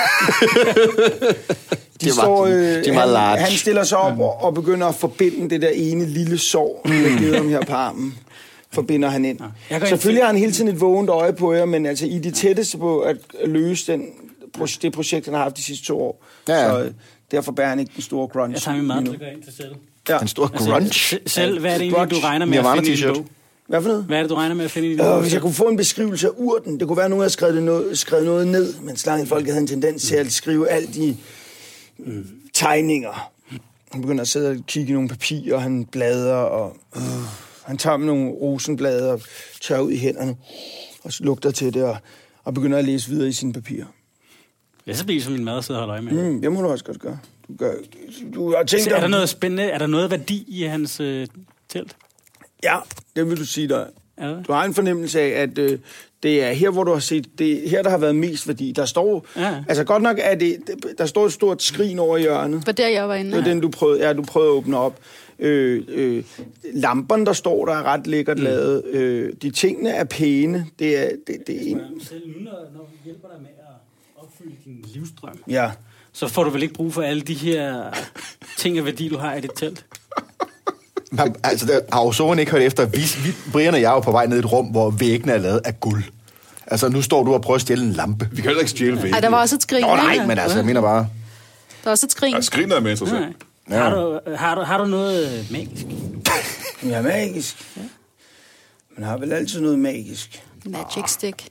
De Det var- står, øh, det er meget han, large. han stiller sig op og, og begynder at forbinde det der ene lille sår, Mm. der givet ham her på armen. Forbinder han ind. Jeg går ind Selvfølgelig til- har han hele tiden et vågent øje på jer, men altså i det tætteste på at løse den, det projekt, han har haft de sidste to år. Ja, ja. Så øh, derfor bærer han ikke den store grunge. Jeg tager min mad, lige nu. og går ind til selv. Ja. En stor grunge. Se- Selv, hvad er det egentlig, du regner med at Nirvana finde i din t-shirt. bog? Hvad for noget? Hvad er det, du regner med at finde i din Øh, bog? hvis jeg kunne få en beskrivelse af urten, det kunne være, at nogen havde skrevet, det noget, skrevet noget ned, men slangefolket havde en tendens til at skrive alle de mm, tegninger. Han begynder at sidde og kigge i nogle papirer, og han bladrer, og øh, han tager med nogle rosenblade og tørrer ud i hænderne, og så lugter til det, og, og begynder at læse videre i sine papirer. Jeg så spiser min mad og sidder og holder øje med. Mm, det må du også godt gøre. Du, gør, du har tænkt Så er der dig- noget spændende? Er der noget værdi i hans øh, telt? Ja, det vil du sige dig. Er det? Du har en fornemmelse af, at øh, det er her, hvor du har set, det er her, der har været mest værdi. Der står, Ja. altså godt nok er det, der står et stort skrin over i hjørnet. For der jeg var inde. Det er den, du prøvede, ja, du prøvede at åbne op. Øh, øh, lamperne, der står, der er ret lækkert mm. lavet. Øh, de tingene er pæne. Det er, det, det er en, Selv nu, når, når vi hjælper dig med at opfylde din livsdrøm, ja. så får du vel ikke brug for alle de her ting og værdi, du har i dit telt? Man, altså, der har jo så ikke hørt efter. Vi, vi, Brian og jeg er jo på vej ned i et rum, hvor væggene er lavet af guld. Altså, nu står du og prøver at stjæle en lampe. Vi kan heller ikke stjæle væggen. Ej, der var også et skrin. Nå, nej, ikke? men altså, jeg mener bare... Der var også et skrin. Ja, skrinet er med interessant. Nej. Ja. Har, du, har, du, har du noget øh, magisk? Ja, magisk. Man har vel altid noget magisk. Magic stick.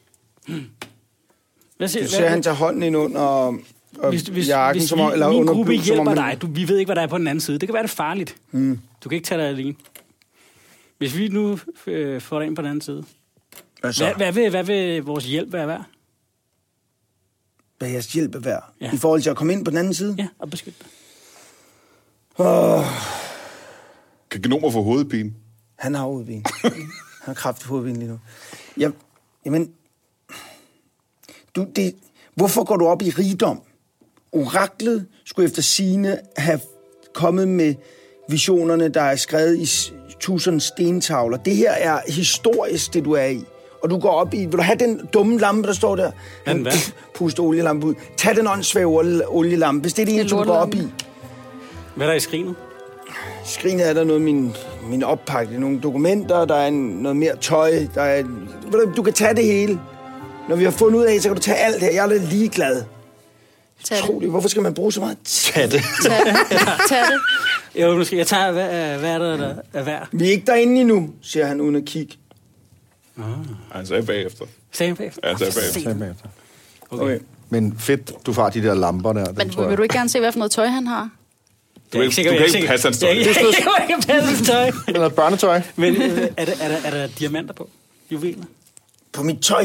Hvad siger, Du ser, han tager hånden ind under og hvis, hvis, jakken, hvis som, vi, om- eller min under gruppe blus, som om hjælper han- dig, du, vi ved ikke, hvad der er på den anden side. Det kan være, det er farligt. Mm. Du kan ikke tage dig alene. Hvis vi nu øh, får dig ind på den anden side, Hvad så? hvad, hvad, vil, hvad vil vores hjælp være værd? Hvad er jeres hjælp er værd? Ja. I forhold til at komme ind på den anden side? Ja, og beskytte dig. Åh, Kan gnomer få hovedpine? han har hovedpine. Han har kraftig hovedpine lige nu. Jeg, jamen, du, det, hvorfor går du op i rigdom? Oraklet skulle efter sigende have kommet med visionerne, der er skrevet i s- tusind stentavler. Det her er historisk, det du er i. Og du går op i... Vil du have den dumme lampe, der står der? Den hvad? Puste olielampe ud. Tag den åndssvage olie- olielampe, hvis det er det eneste, du går op i. Hvad er der i skrinet? Skrinet er der noget min, min oppakning, nogle dokumenter, der er en, noget mere tøj, der er... Ved du, du kan tage det hele. Når vi har fundet ud af, så kan du tage alt her. Jeg er lidt ligeglad. Tag det. Utroligt. Hvorfor skal man bruge så meget? Tag det. Tag det. Tag det. Jo, måske. Jeg tager, hvad, hvad er der, der er værd? Vi er ikke derinde endnu, siger han uden at kigge. Han sagde bagefter. Sagde han bagefter? Ja, han sagde bagefter. bagefter. Okay. Okay. Men fedt, du får de der lamper der. Men dem, tror vil jeg. du ikke gerne se, hvad for noget tøj han har? Du kan ikke, du kan ikke passe hans tøj. Jeg, jeg, jeg, jeg kan ikke passe hans tøj. Det er noget børnetøj. Men øh, er der, er, der, er der diamanter på? Juveler? På mit tøj?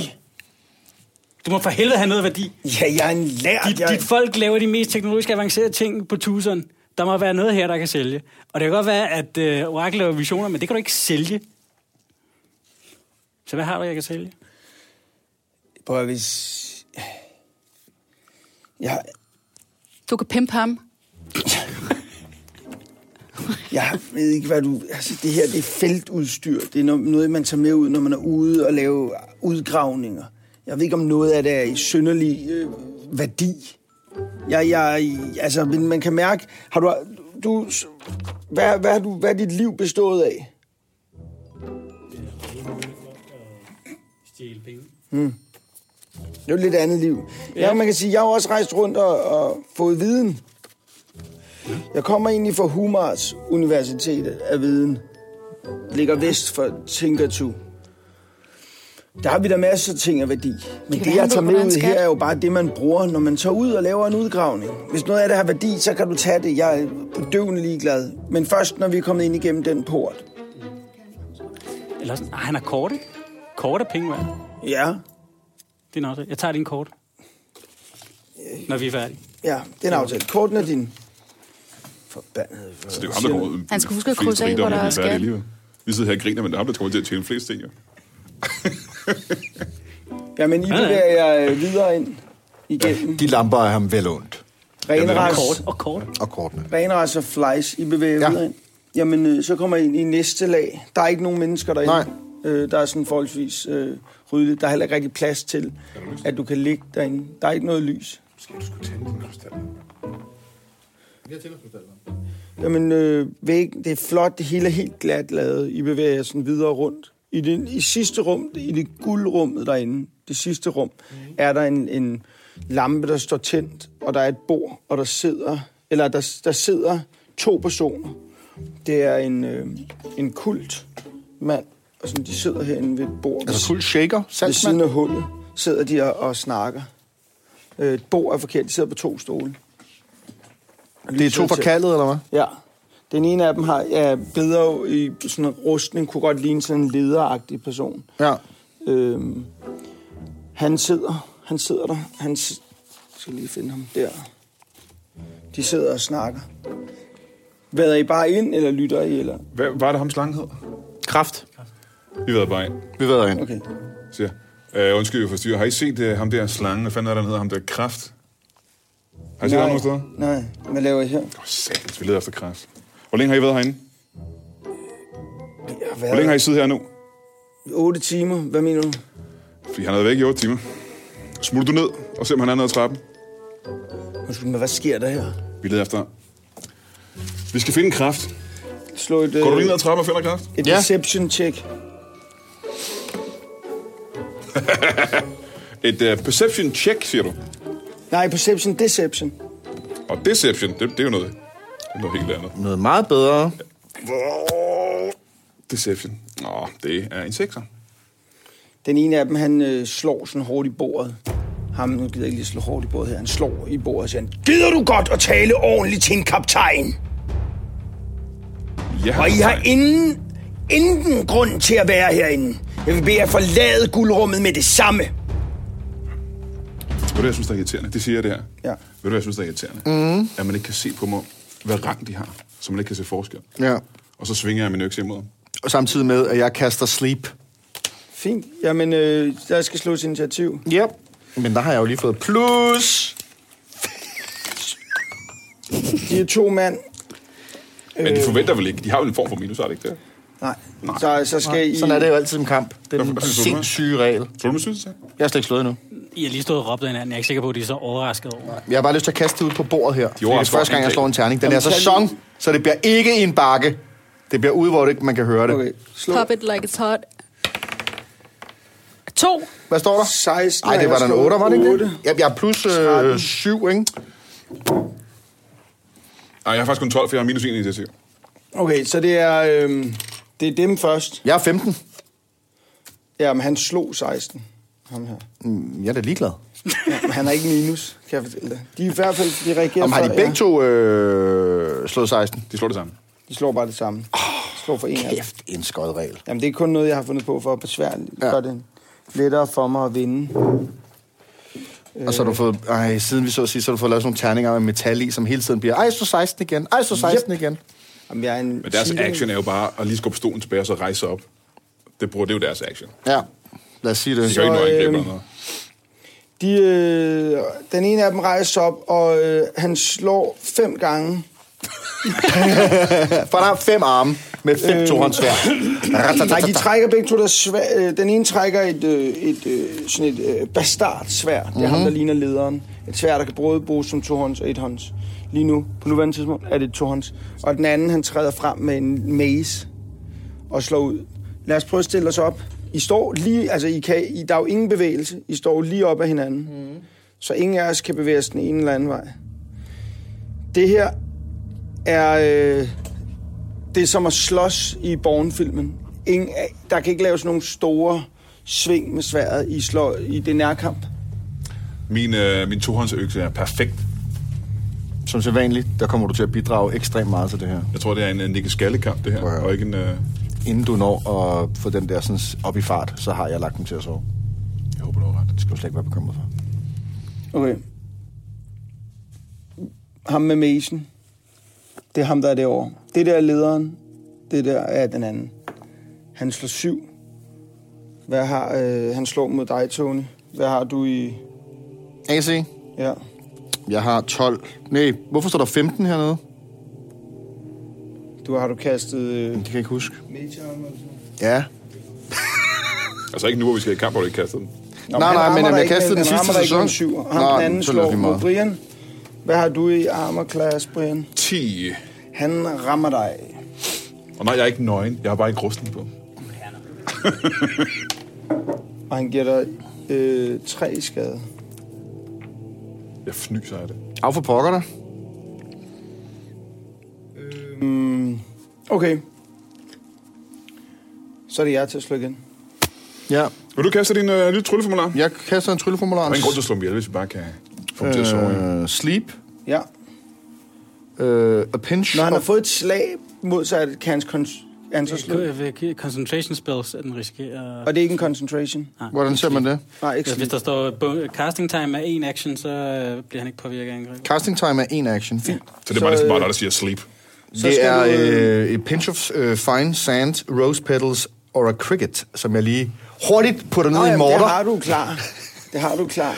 Du må for helvede have noget værdi. Ja, jeg er en lærd. Dit, Jeg... dit folk laver de mest teknologisk avancerede ting på Tucson. Der må være noget her, der kan sælge. Og det kan godt være, at øh, Oracle laver visioner, men det kan du ikke sælge. Så hvad har du, jeg kan sælge? Prøv, hvis... Jeg, Du kan pimpe ham. jeg ved ikke, hvad du... Altså, det her, det er feltudstyr. Det er noget, man tager med ud, når man er ude og lave udgravninger. Jeg ved ikke, om noget af det er i synderlig øh, værdi. Jeg, jeg, altså, men man kan mærke... Har du... du hvad, hvad, har du, hvad er dit liv bestået af? Stjæle penge. Hmm. Det er jo et lidt andet liv. Ja, man kan sige, jeg har også rejst rundt og, og fået viden. Jeg kommer egentlig fra Humars Universitet af viden. Ligger vest for Timbuktu. Der har vi da masser af ting af værdi. Men kan det, da jeg tager handle med om, ud hvordan her, er jo bare det, man bruger, når man tager ud og laver en udgravning. Hvis noget af det har værdi, så kan du tage det. Jeg er bedøvende ligeglad. Men først, når vi er kommet ind igennem den port. Eller sådan, nej, han har kort, ikke? Kort er penge værd. Ja, Det er nok det. Jeg tager din kort. Når vi er færdige. ja, det er en aftale. Korten er din. Forbandet. Så det er jo ham, der kommer ud. Han skal huske at flest krydse af, rigdomme, hvor der når er vi færdige skat. alligevel. Vi sidder her og griner, men det er ham, der kommer til at tjene flest ting, jo. Jamen, I Ja, ja. bevæger jeg øh, videre ind igennem. De lamper er ham vel ondt. Renras, Kort og kort. Og kortene. renras og flies, I bevæger Ja. videre ind. Jamen, øh, så kommer I ind i næste lag. Der er ikke nogen mennesker derinde. Nej. Øh, der er sådan forholdsvis øh, ryddeligt. Der er heller ikke rigtig plads til, at du kan ligge derinde. Der er ikke noget lys. Skal du skulle tænde din krystal? Jeg tænder krystallen. Jamen, øh, væggen, det er flot. Det hele er helt glat lavet. I bevæger jer sådan videre rundt. I det i sidste rum, i det guldrummet derinde, det sidste rum, mm. er der en, en lampe, der står tændt, og der er et bord, og der sidder, eller der, der sidder to personer. Det er en, øh, en kult mand, og sådan, de sidder herinde ved et bord. Altså fuld shaker, Ved salgsmand. siden af hullet sidder de og, og snakker. Øh, et bord er forkert, de sidder på to stole. Det er to forkaldet, eller hvad? Ja. Den ene af dem har ja, bedre i sådan en rustning, kunne godt ligne sådan en lederagtig person. Ja. Øhm, han sidder, han sidder der. Han s- skal lige finde ham der. De sidder og snakker. Vader I bare ind, eller lytter I? Eller? Hvad var det, ham slangen hed? Kraft. Vi ved bare ind. Vi ved ind. Okay. Siger. Øh, undskyld, jeg forstyrrer. Har I set uh, ham der slangen? Hvad fanden er der, han hedder? Ham der Kraft? Har I set ham nogle steder? Nej, hvad laver I her? Åh, satans, vi leder efter Kraft. Hvor længe har I været herinde? Jeg har Hvor længe har I siddet her nu? Otte timer. Hvad mener du? Fordi han har været væk i otte timer. Smutter du ned og se, om han er nede ad trappen? Undskyld, men hvad sker der her? Vi leder efter... Vi skal finde Kraft. Slå et, Går du lige øh, ned ad trappen og finder Kraft? et Ja. deception check. Et uh, perception check, siger du. Nej, perception, deception. Og deception, det, det er jo noget, det er noget helt andet. Noget meget bedre. Deception. Nå, det er en sekser. Den ene af dem, han øh, slår sådan hårdt i bordet. Ham, nu gider jeg ikke lige slå hårdt i bordet her. Han slår i bordet og siger, gider du godt at tale ordentligt til en kaptajn? Ja, Og I har ingen, ingen grund til at være herinde. Jeg vil bede jer forlade guldrummet med det samme. Ved du, hvad jeg synes, der er irriterende? Det siger jeg det her. Ja. Ved du, hvad jeg synes, der er irriterende? Mm. At man ikke kan se på mig, hvad rang de har, så man ikke kan se forskel. Ja. Og så svinger jeg min økse imod dem. Og samtidig med, at jeg kaster sleep. Fint. Jamen, øh, der skal slås initiativ. Yep. Men der har jeg jo lige fået plus. De er to mand. Men de forventer vel ikke. De har jo en form for minus, er det ikke det? Nej. Nej. Så, så skal I... Sådan er det jo altid en kamp. Det er Hvad- en hvad synes du, sindssyge regel. Tror du, man synes det? Jeg har slet ikke slået endnu. I har lige stået og råbt af hinanden. Jeg er ikke sikker på, at de er så overrasket over. Jeg har bare lyst til at kaste det ud på bordet her. Det er overrasker første gang, jeg ikke. slår en terning. Den Jamen, er så kan song, så det bliver ikke i en bakke. Det bliver ude, hvor det, man kan høre det. Okay, slå. Pop it like it's hot. To. Hvad står der? seksten. Nej, det var og jeg der en slår otter, var det ikke otte. det? Jeg, jeg er plus tretten. øh, syv, ikke? Nej, jeg har faktisk kun tolv, for jeg har minus en initiativ. Okay, så det er, øh, det er dem først. Jeg er femten. Ja, men han slog seksten. Ham her. Mm, Jeg er da ligeglad. Ja, men han har ikke minus, kan jeg fortælle dig. De er i hvert fald, de reagerer Om har de for- begge ja, to øh, slået seksten? De slår det sammen. de slår bare det samme. De slår for en af dem. Kæft, en skød regel. Jamen, det er kun noget, jeg har fundet på for at besvære Ja. ja. det lettere for mig at vinde. Og så har du fået, ej, siden vi så sidst, så har du fået lavet sådan nogle terninger med metal i, som hele tiden bliver, ej, så seksten igen, ej, så seksten Yep. igen. Jamen, jeg er en Men deres cheater. action er jo bare at lige skubbe stolen tilbage og så rejse op. Det bruger det er jo deres action. Ja, lad os sige det. De gør ikke noget angreb øhm, eller noget. De, øh, den ene af dem rejser op, og øh, han slår fem gange. For der er fem arme med fem øh, tohåndssværd. Nej, de trækker begge to deres svær. Øh, den ene trækker et, øh, et, øh, sådan et øh, bastardsværd. Det er mm-hmm. ham, der ligner lederen. Et sværd, der kan både bruges som tohånds og ethånds. Lige nu, på nuværende tidspunkt, er det et tohånds. Og den anden, han træder frem med en mace og slår ud. Lad os prøve at stille os op. I står lige, altså I kan, I, der er jo ingen bevægelse. I står lige op ad hinanden. Mm. Så ingen af os kan bevæge os den ene eller anden vej. Det her er, øh, det er som at slås i Bourne-filmen. Ingen, der kan ikke laves nogle store sving med sværdet i, slå, i det nærkamp? Min, øh, min tohåndsøkse er perfekt. Som sædvanligt, der kommer du til at bidrage ekstremt meget til det her. Jeg tror, det er en, en Nikke Skalle-kamp, det her, Ja. og ikke en... Øh... Inden du når at få den der sådan op i fart, så har jeg lagt dem til at sove. Jeg håber, du har ret. Det skal du slet ikke være bekymret for. Okay. Ham med Mason. Det er ham, der er derovre. Det der er lederen. Det der er den anden. Han slår syv. Hvad har... Øh, han slår mod dig, Tony. Hvad har du i... A C? Ja. Jeg har tolv. Nej, hvorfor står der femten hernede? Du har du kastet... Øh, Det kan jeg ikke huske. Major armor, Ja. Altså ikke nu, hvor vi skal i kamp, hvor du ikke kaster den. Nå, Nej, han nej, rammer men dig jeg ikke kastede med- den han sidste rammer dig ikke med en sæson. syver. Ham Nå, den anden så er det slår lige mod meget. Brian. Hvad har du i armor class, Brian? ti. Han rammer dig. Og nej, jeg er ikke nøgen. Jeg har bare ikke rustning på. Og han giver dig øh, tre skade. Jeg fnyser af det. Af for pokker dig. Mm, okay. Så er det jer til at slå igen. Ja, Vil du kaste din øh, lille trylleformular? Der jeg kaster en trylleformular. er ingen grund til at slå dem ihjel, hvis vi bare kan få dem til at sove. Øh, sleep. Ja. Øh, a pinch. Når han har of- fået et slag mod sig, kan hans kon- han så slå. Concentration spells, at den risikerer... Og det er ikke en concentration. Hvordan ser man det? Nej, ikke Ja, hvis sådan. der står bo- casting time er en action, så øh, bliver han ikke påvirket af angreb. Casting time er en action. Så det er Så, bare næsten bare øh, dig, der siger sleep. Så Det skal er du, øh, øh, et pinch of uh, fine sand, rose petals or a cricket, som jeg lige hurtigt putter ned Nå, i jamen, det morter har du klar. Det har du klar.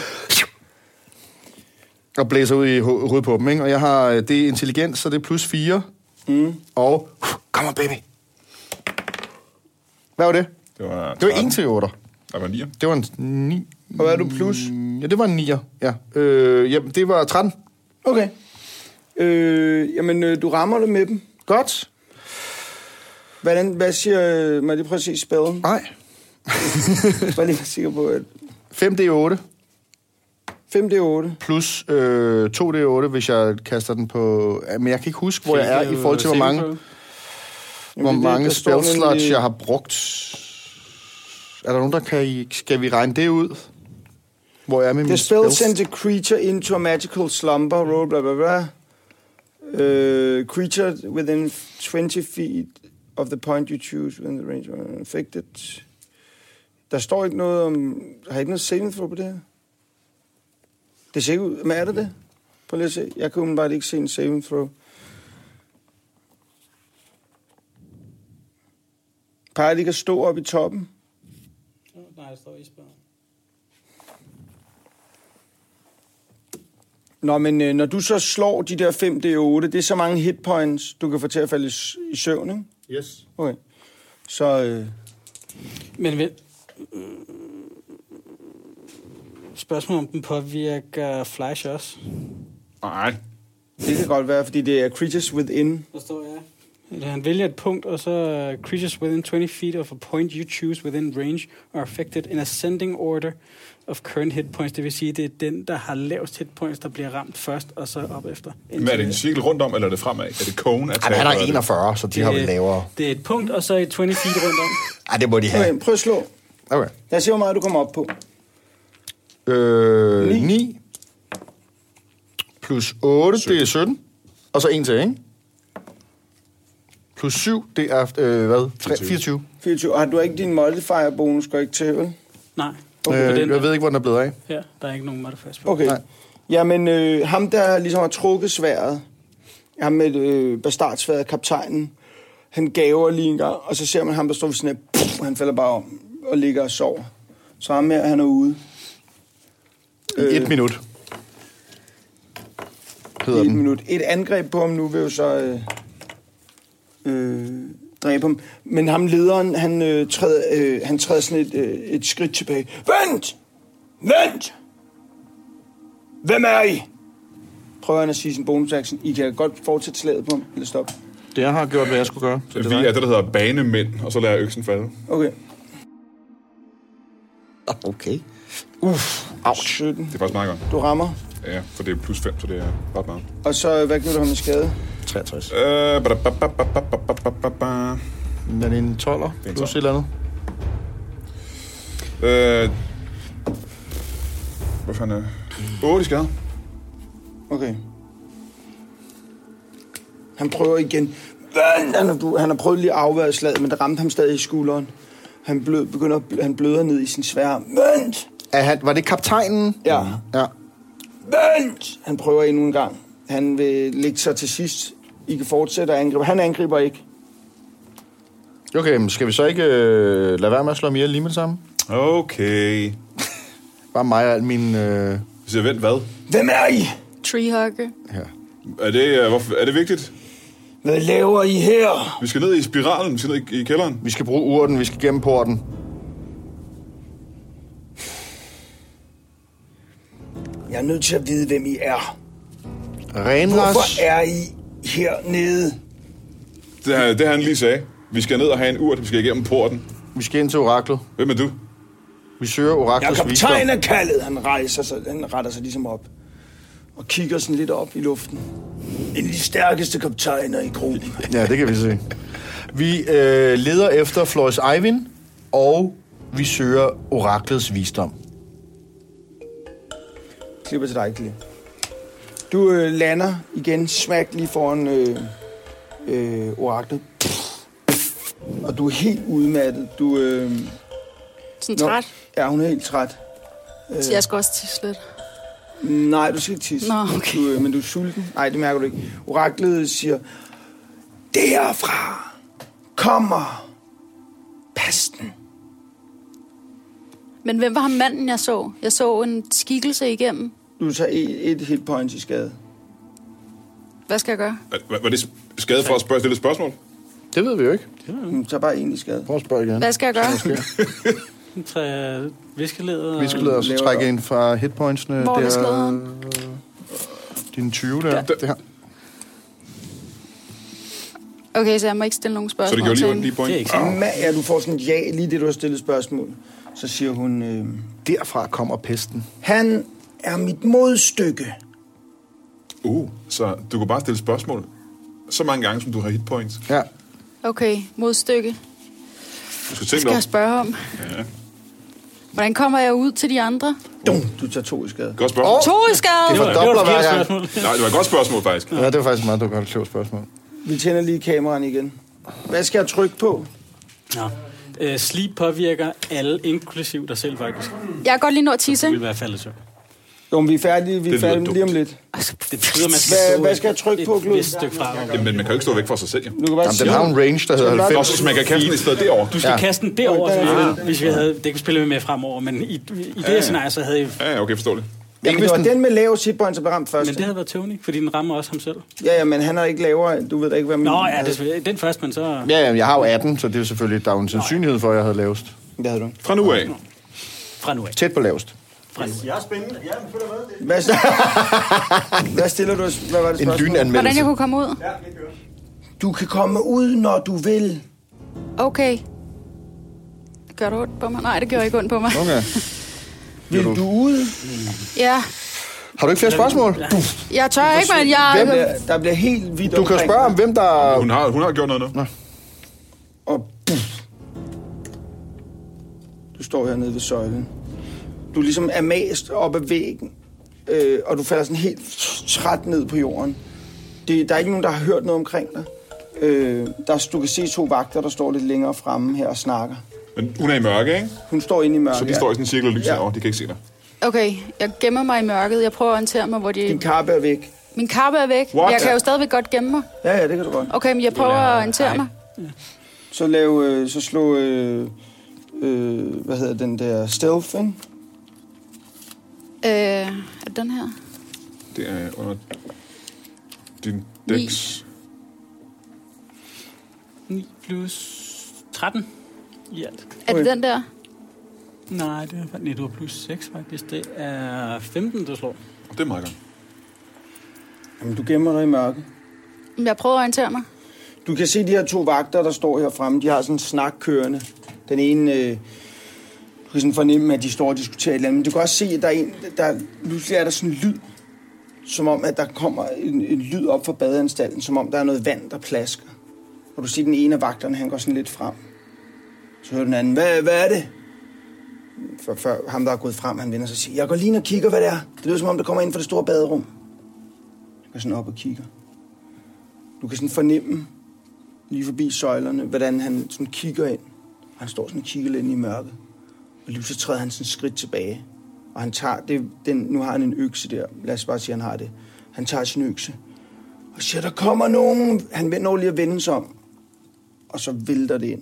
og blæser ud i ho- hovedet på dem. Ikke? Og jeg har øh, det er intelligens, så det er plus fire. Mm. Og, come on baby. Hvad var det? Det var, Det var en til otter. Der var nier. Det var en ni. Og hvad er du plus? Ja, det var en nier. Ja. Øh, jamen, det var tretten. Okay. Øh, jamen, øh, du rammer det med dem. Godt. Hvordan, hvad siger... Må jeg lige prøve at se spillen? Nej. Bare lige være sikker på, at... fem D otte fem D otte. plus øh, to D otte, hvis jeg kaster den på... Men jeg kan ikke huske, hvor jeg er i forhold til, hvor mange, hvor Jamen, det- mange der står spell slots nemlig- jeg har brugt. Er der nogen, der kan... Skal vi regne det ud? Hvor jeg er med The mine spell spells? sends a creature into a magical slumber, roll bla bla bla. Uh, creature within twenty feet of the point you choose within the range of affected. Der står ikke noget om... Har I ikke noget saving throw på det her? Det ser ikke ud... Men er det det? Prøv lige at se. Jeg kan umiddelbart ikke se en saving throw. Peger de kan stå op i toppen? Nej, der står isbjørn. Nå, men øh, når du så slår de der fem D otte, det er så mange hitpoints, du kan få til at falde i, s- i søvn, ikke? Yes. Okay. Så... Øh, Men vel, spørgsmål om den påvirker Flash også. Nej. det kan godt være, fordi det er creatures within. Der står ja. Eller han vælger et punkt, og så uh, creatures within twenty feet of a point you choose within range are affected in ascending order of current hit points. Det vil sige, det er den, der har lavest hit points, der bliver ramt først, og så op efter. Men er det en cirkel rundt om, eller er det fremad? Er det cone attack? Ej, han har eller er det- enogfyrre, så de har vel lavere. Det er et punkt, og så et tyve feet rundt om. Ej, det må de have. Okay, prøv at slå. Okay. Lad os se, hvor meget du kommer op på. Øh, Ni. ni. Plus otte, det er sytten. Og så en til, ikke? Plus syv, det er, øh, hvad? Tre- fireogtyve. fireogtyve. Og har du ikke din modifier-bonus, går ikke til, vel? Nej. Okay, på den Øh, jeg ved ikke, hvor den er blevet af. Ja, der er ikke nogen modifiers på. Okay. Nej. Jamen, øh, ham der ligesom har trukket sværet, ham med øh, bastardsværet, kaptajnen, han gaver lige en gang, og så ser man ham, der står ved sådan af, pff, han falder bare om og ligger og sover. Så ham her, han er ude. I et minut. Hedder Et den. minut. Et angreb på ham nu vil jo så øh, øh, dræbe ham. Men ham lederen, han, øh, træder, øh, han træder sådan et, øh, et skridt tilbage. Vent! Vent! Hvem er I? Prøver han at sige sin bonus action. I kan godt fortsætte slaget på ham, eller stoppe. Det jeg har gjort, hvad jeg skulle gøre. Så det Vi er er dig. det, der hedder banemænd, og så lader jeg øksen falde. Okay. Okay. Uff. Ouch. sytten. Det er faktisk meget godt. Du rammer. Ja, for det er plus fem, så det er ret meget. Og så, hvad giver du ham i skade? treogtres. Øh, ba- ba- ba- ba- ba- ba- ba- ba- ba- ba. Er det en tolver? Det er en Plus et tolver. eller andet? Øh... Hvad fanden er det? otte i skade. Okay. Han prøver igen. Han har, han har prøvet lige at afvære slaget, men det ramte ham stadig i skulderen. Han blød, begynder, han bløder ned i sin sværd. Mønt! Er han, var det kaptajnen? Ja. Ja. Mønt! Han prøver endnu en gang. Han vil lægge sig til sidst. I kan fortsætte at angribe. Han angriber ikke. Okay, men skal vi så ikke øh, lade være med at slå mere lige med det samme? Okay. Bare mig og al min... Øh... Så vent, hvad? Hvem er I? Treehugger. Ja. Er det, uh, hvorfor, er det vigtigt? Hvad laver I her? Vi skal ned i spiralen, vi skal ned i, i kælderen. Vi skal bruge urten, vi skal gennem porten. Jeg er nødt til at vide, hvem I er. Renras. Hvorfor er I hernede? Det, her, det han lige sagde. Vi skal ned og have en urt, vi skal igennem porten. Vi skal ind til oraklet. Hvem er du? Vi søger Jeg er oraklets visdom. kaptajn af kaldet. Han rejser sig, han retter sig ligesom op. Og kigger sådan lidt op i luften. En af de stærkeste kaptajner i gruppen. Ja, det kan vi se. Vi øh, leder efter Floris Eivind, og vi søger oraklets visdom. Klipper til dig, Kli. Du øh, lander igen, smak lige foran øh, øh, oraklet. Og du er helt udmattet. Du, øh, Sådan Nå. træt. ja, hun er helt træt. Så jeg skal også tisse lidt. Nej, du skal ikke tisse. Nå, okay. Du, øh, men du er sulten. Nej, det mærker du ikke. Oraklet siger, derfra kommer pesten. Men hvem var ham manden, jeg så? Jeg så en skikkelse igennem. Du tager et, et hit point i skade. Hvad skal jeg gøre? Var, var det skade for at spørge, stille et spørgsmål? Det ved vi jo ikke. Du tager bare en i skade. Prøv at spørge igen. Hvad skal jeg gøre? Tre viskeleder. Vi skal lade os Laver trække du. ind fra hitpointsene. Hvor er Det skederen? Din tyve der. Ja. Det her. Okay, så jeg må ikke stille nogen Så spørgsmål det gjorde lige til ondt lige hende. point. Det er ikke sådan. Ma- ja, du får sådan et ja, lige det, du har stillet spørgsmål. Så siger hun, øh, Derfra kommer pesten. han er mit modstykke. Uh, så du kan bare stille spørgsmål så mange gange, som du har hitpoints. Ja. Okay, modstykke. Du skal Hvad tænke skal jeg dig spørge om? Ja. Hvordan kommer jeg ud til de andre? Dum, du tager to i skade. Godt spørgsmål. To i skade! Det Det var, det var fordobler et hver forkert gang. spørgsmål. Nej, det var et godt spørgsmål, faktisk. Ja, det var faktisk meget, du godt klogt spørgsmål. Vi tænder lige kameraen igen. Hvad skal jeg trykke på? Ja. Øh, sleep påvirker alle, inklusiv dig selv faktisk. Jeg kan godt lige nå at tisse, Det vil ikke? være faldet søvn. Jo, men vi er færdige, vi er Det lyder færdige lige om dumt. lidt. Det betyder, man skal Hvad- stå hvad skal jeg trykke på, et Glud? vist stykke fra. Jamen, men man kan jo ikke stå væk fra sig selv, jo. Du kan bare Jamen, den sige, har jo en range, der hedder Skal Nå, halvfems. så man kan kaste den i stedet derovre. Du skal Ja. ja. kaste den derover, Ja, hvis, ja, vi, ja. havde, hvis vi havde... Det kunne spille vi med fremover, men i, i det her scenarie, så havde I... Ja, ja, okay, forståeligt. Jamen, det var den med lav hitpoint, som blev ramt først. Men det havde været Tony, fordi den rammer også ham selv. Ja, ja, men han er ikke lavere. Du ved da ikke, hvad min... Nå, ja, det er selvfølgelig- den første, men så... Ja, ja, jeg har jo atten, så det er jo selvfølgelig, der er jo en sandsynlighed for, at jeg havde lavest. Det havde du ikke. Fra nu af. Fra nu af. Tæt på lavest. Fra nu af. Jeg er spændende. Ja, men følger med. Det. Hvad, st- hvad stiller du? Hvad var det En spørgsmål? Hvordan lynanmeldelse. jeg kunne komme ud? Ja, det gør. Du kan komme ud, når du vil. Okay. Gør det ondt på mig? Nej, det gjorde ikke ondt på mig. Okay. Vil du- du ud? Ja, Har du ikke flere spørgsmål? Du, jeg tør ikke, men jeg... Der bliver, der bliver helt vidt du kan omkring. spørge om, hvem der... Hun har, hun har gjort noget nu. Og puff. Du står hernede ved søjlen. Du ligesom er mast op ad væggen, øh, og du falder sådan helt træt ned på jorden. Det, der er ikke nogen, der har hørt noget omkring dig. Øh, der, du kan se to vagter, der står lidt længere fremme her og snakker. Men hun er i mørke, ikke? Hun står inde i mørket. Så de står i sådan en cirkel af lys Ja. herovre. De kan ikke se dig. Okay, jeg gemmer mig i mørket. Jeg prøver at orientere mig, hvor de... Din kappe er væk. Min kappe er væk. What? Jeg kan jo stadigvæk godt gemme mig. Ja, ja, det kan du godt. Okay, men jeg prøver at orientere mig. Så lav, øh, så slå, øh, øh, hvad hedder den der, stealth, ikke? Øh, er det den her? Det er under din Ni. dex. ni plus tretten i alt. Er det Okay. den der? Nej, det er, nej, du har plus seks faktisk. Det er femten, du slår. Det er meget godt. Jamen, du gemmer dig i mørket. Jeg prøver at orientere mig. Du kan se de her to vagter, der står her fremme. De har sådan en snak kørende. Den ene, øh, du kan sådan fornemme, at de står og diskuterer et eller andet. Men du kan også se, at der er en, der, pludselig er der sådan en lyd. Som om, at der kommer en, en lyd op fra badeanstalten. Som om, der er noget vand, der plasker. Og du ser den ene af vagterne, han går sådan lidt frem. Så hører den anden, hvad, hvad er det? for, for ham, der er gået frem, han vender sig og siger, jeg går lige ind og kigger, hvad det er. Det lyder som om, der kommer ind fra det store baderum. Jeg går sådan op og kigger. Du kan sådan fornemme, lige forbi søjlerne, hvordan han sådan kigger ind. Han står sådan og kigger lidt ind i mørket. Og lige så træder han sådan et skridt tilbage. Og han tager det, den, nu har han en økse der. Lad os bare sige, at han har det. Han tager sin økse. Og siger, der kommer nogen. Han når lige at vende sig om. Og så vælter det ind.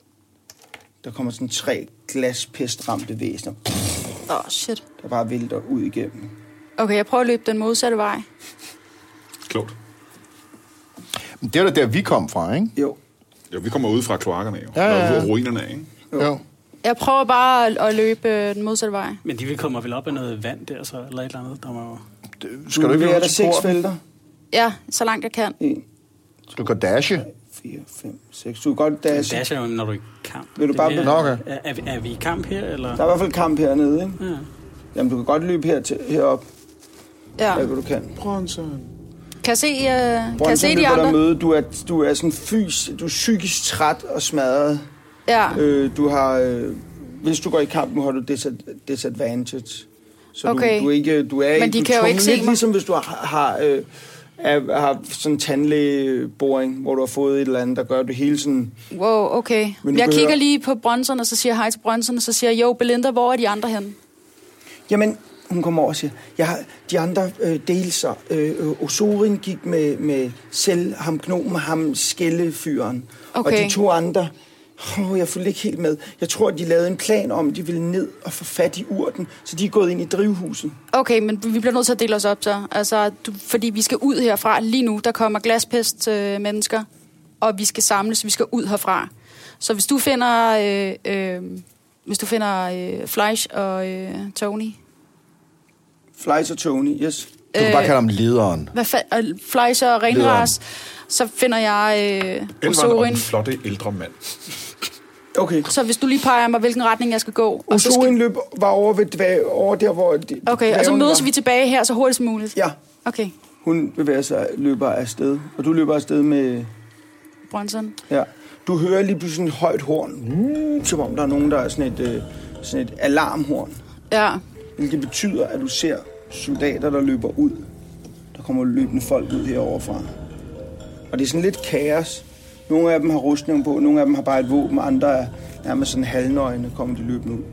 Der kommer sådan tre glaspestramte væsener. Åh, oh, shit. Der bare vælter ud igennem. Okay, jeg prøver at løbe den modsatte vej. Klogt. Det er da der, vi kom fra, ikke? Jo. Jo, vi kommer ud fra kloakkerne jo. Ja, ja, ja. Og ruinerne af, ikke? Jo. jo. Jeg prøver bare at, at løbe øh, den modsatte vej. Men de vil komme vel op af noget vand der, så, eller et eller andet. Der må... Skal du ikke være være der seks felter? Ja, så langt jeg kan. en, Du kan dashe. fire, fem, seks. Du kan godt dashe. Dash er jo, når du er i kamp. Vil du bare det, Nå, okay. er, er, vi, er vi i kamp her, eller? Der er i hvert fald kamp hernede, ikke? Ja. Jamen, du kan godt løbe her til, herop. Ja. Hvad du kan. Bronson. Kan jeg se, uh, kan jeg Bronson se de løber der andre? møde. Du er, du er sådan fys, du er psykisk træt og smadret. Ja. Øh, du har, øh, hvis du går i kamp, nu har du disad- disadvantage. Så Okay. du, du, er ikke, du er Men de du kan jo tumler ikke se lidt mig. ligesom hvis du har, har, øh, er, har sådan en tandlægeboring, hvor du har fået et eller andet, der gør, at du hele sådan... Wow, okay. Men du Jeg behøver- kigger lige på Bronson, og så siger jeg hej til Bronson, og så siger jeg, jo, Belinda, hvor er de andre henne? Jamen, hun kommer over og siger, jeg har de andre øh, delser. Øh, Osorin gik med, med selv ham gnomen, ham skællefyren. Okay. Og de to andre, oh, jeg følte ikke helt med. Jeg tror, de lavede en plan om, de ville ned og få fat i urten, så de er gået ind i drivhuset. Okay, men vi bliver nødt til at dele os op så. Altså, du, fordi vi skal ud herfra lige nu. Der kommer glaspest øh, mennesker, og vi skal samles, vi skal ud herfra. Så hvis du finder, øh, øh, hvis du finder øh, Fleisch og øh, Tony... Fleisch og Tony, yes. Du kan bare kalde ham lederen. Hvad fa- øh, Fleisch og Renras, så finder jeg øh, Elveren og Osorin. den flotte ældre mand. Okay. Så hvis du lige peger mig, hvilken retning jeg skal gå. Og så Osorin skal... løb var over, ved dvæ- over der, hvor... De, Okay, og så dværgene mødes var. vi tilbage her så hurtigt som muligt. Ja, Okay, hun bevæger sig, løber afsted. Og du løber afsted med... Bronson. Ja. Du hører lige pludselig et højt horn. Mm, som om der er nogen, der er sådan et, øh, sådan et alarmhorn. Ja, Hvilket betyder, at du ser soldater, der løber ud. Der kommer løbende folk ud herovre fra. Og det er sådan lidt kaos. Nogle af dem har rustning på, nogle af dem har bare et våben, andre er nærmest sådan halvnøgne, kommer de løbende ud.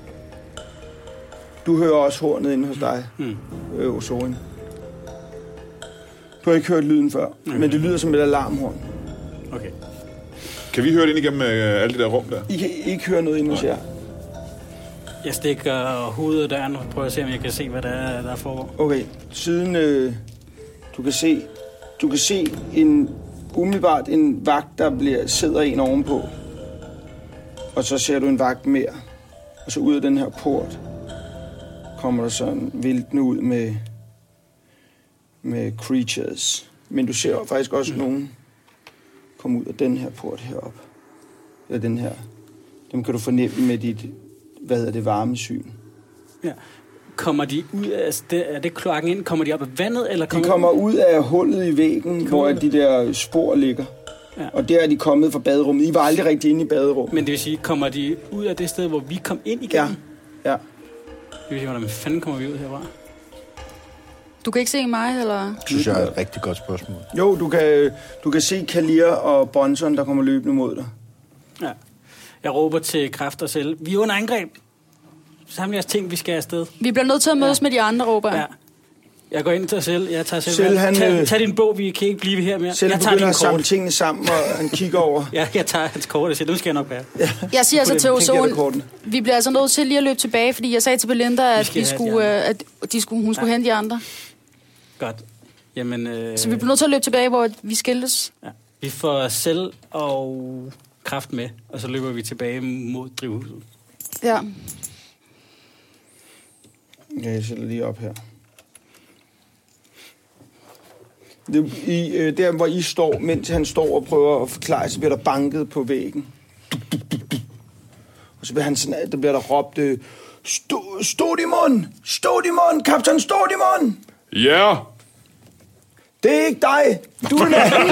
Du hører også hornet inde hos dig, mm. øh, Osorin. Du har ikke hørt lyden før, mm. men det lyder som et alarmhorn. Okay. Kan vi høre det ind igennem øh, alle de der rum der? I kan ikke høre noget inde hos jer. Jeg stikker hovedet af døren og prøver at se, om jeg kan se, hvad der er, der foregår. Okay, siden øh, du kan se, du kan se en umiddelbart en vagt, der bliver sidder en ovenpå. Og så ser du en vagt mere. Og så ud af den her port kommer der sådan væltende ud med med creatures. Men du ser faktisk også mm. nogen komme ud af den her port herop. Eller den her. Dem kan du fornemme med dit, hvad hedder det, varmesyn. Ja. Kommer de ud af... Er det kloakken ind? Kommer de op af vandet, eller De kommer... kommer ud af hullet i væggen, hvor de der spor ligger. Ja. Og der er de kommet fra baderummet. I var aldrig rigtig inde i baderummet. Men det vil sige, kommer de ud af det sted, hvor vi kom ind igennem? Ja, ja. Det vil sige, hvordan fanden kommer vi ud herfra? du kan ikke se mig, eller? Det synes jeg er et rigtig godt spørgsmål. Jo, du kan, du kan se Kalir og Bronson, der kommer løbende mod dig. Ja. Jeg råber til Kræft og Selv. Vi er under angreb. Samle jeres ting, vi skal afsted. Vi bliver nødt til at mødes ja. med de andre, råber Ja. jeg. Jeg går ind til Selv. Jeg tager Selv. Selv, han, tag, øh, tag din bog, vi kan ikke blive her mere. Selv jeg tager begynder din at samle kort. tingene sammen, og han kigger over. Ja, jeg tager hans kort og siger, nu skal jeg nok være. Ja. Jeg siger altså til Den giver dig Osoren, kortene. vi bliver altså nødt til lige at løbe tilbage, fordi jeg sagde til Belinda, at, skal de have skulle, de andre. øh, at de skulle, hun skulle Ja. hente de andre. Godt. Jamen, øh, Så vi bliver nødt til at løbe tilbage, hvor vi skiltes. ja. Vi får Selv og Kræft med, og så løber vi tilbage mod drivhuset. Ja. Ja, jeg sætter lige op her. Det, i, øh, der, hvor I står, mens han står og prøver at forklare, så bliver der banket på væggen. Og så bliver han sådan, der bliver der råbt, øh, Stå, stå din mund! Stå din mund! Kaptajn, stå din mund! Ja! Yeah. Det er ikke dig! Du er en anden!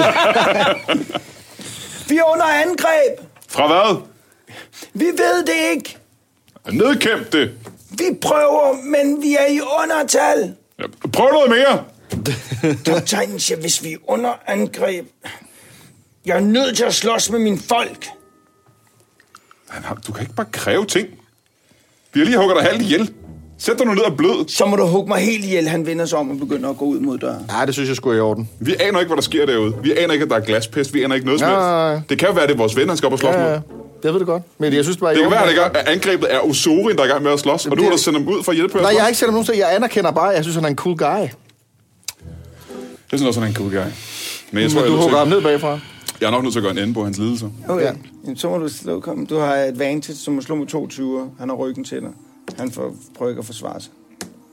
Vi er under angreb! Fra hvad? Vi ved det ikke! Nedkæmp det! Vi prøver, men vi er i undertal. Ja, prøv noget mere! Kaptajnen siger, hvis vi er under angreb... Jeg er nødt til at slås med mine folk. Han har, du kan ikke bare kræve ting. Vi har lige hugget dig halvt ihjel. Sæt dig nu ned og blød. Så må du hugge mig helt ihjel. Han vender sig om og begynder at gå ud mod døren. Ja, det synes jeg skulle i orden. Vi aner ikke, hvad der sker derude. Vi aner ikke, at der er glaspest. Vi aner ikke noget som Nej. helst. Det kan jo være, at det er vores ven, han skal op og slås Ja, med. ja. Jeg ved det godt. Men jeg synes bare... Det kan være, at, det er, at angrebet er Osorin, der er i gang med at slås. Og du har da sendt ham ud for at hjælpe os. Nej, jeg har ikke sendt ham nogen sted. Jeg anerkender bare, jeg synes, han er en cool guy. Jeg synes også, han er en cool guy. Men jeg tror, Men jeg, du er hugger nødt ham til, ned bagfra. jeg er nok nødt til at gøre en ende på hans lidelse. Okay, Ja. ja. Så må du slå, kom. Du har advantage, som må slå med to tyver. Han har ryggen til dig. Han får, prøver ikke at forsvare sig.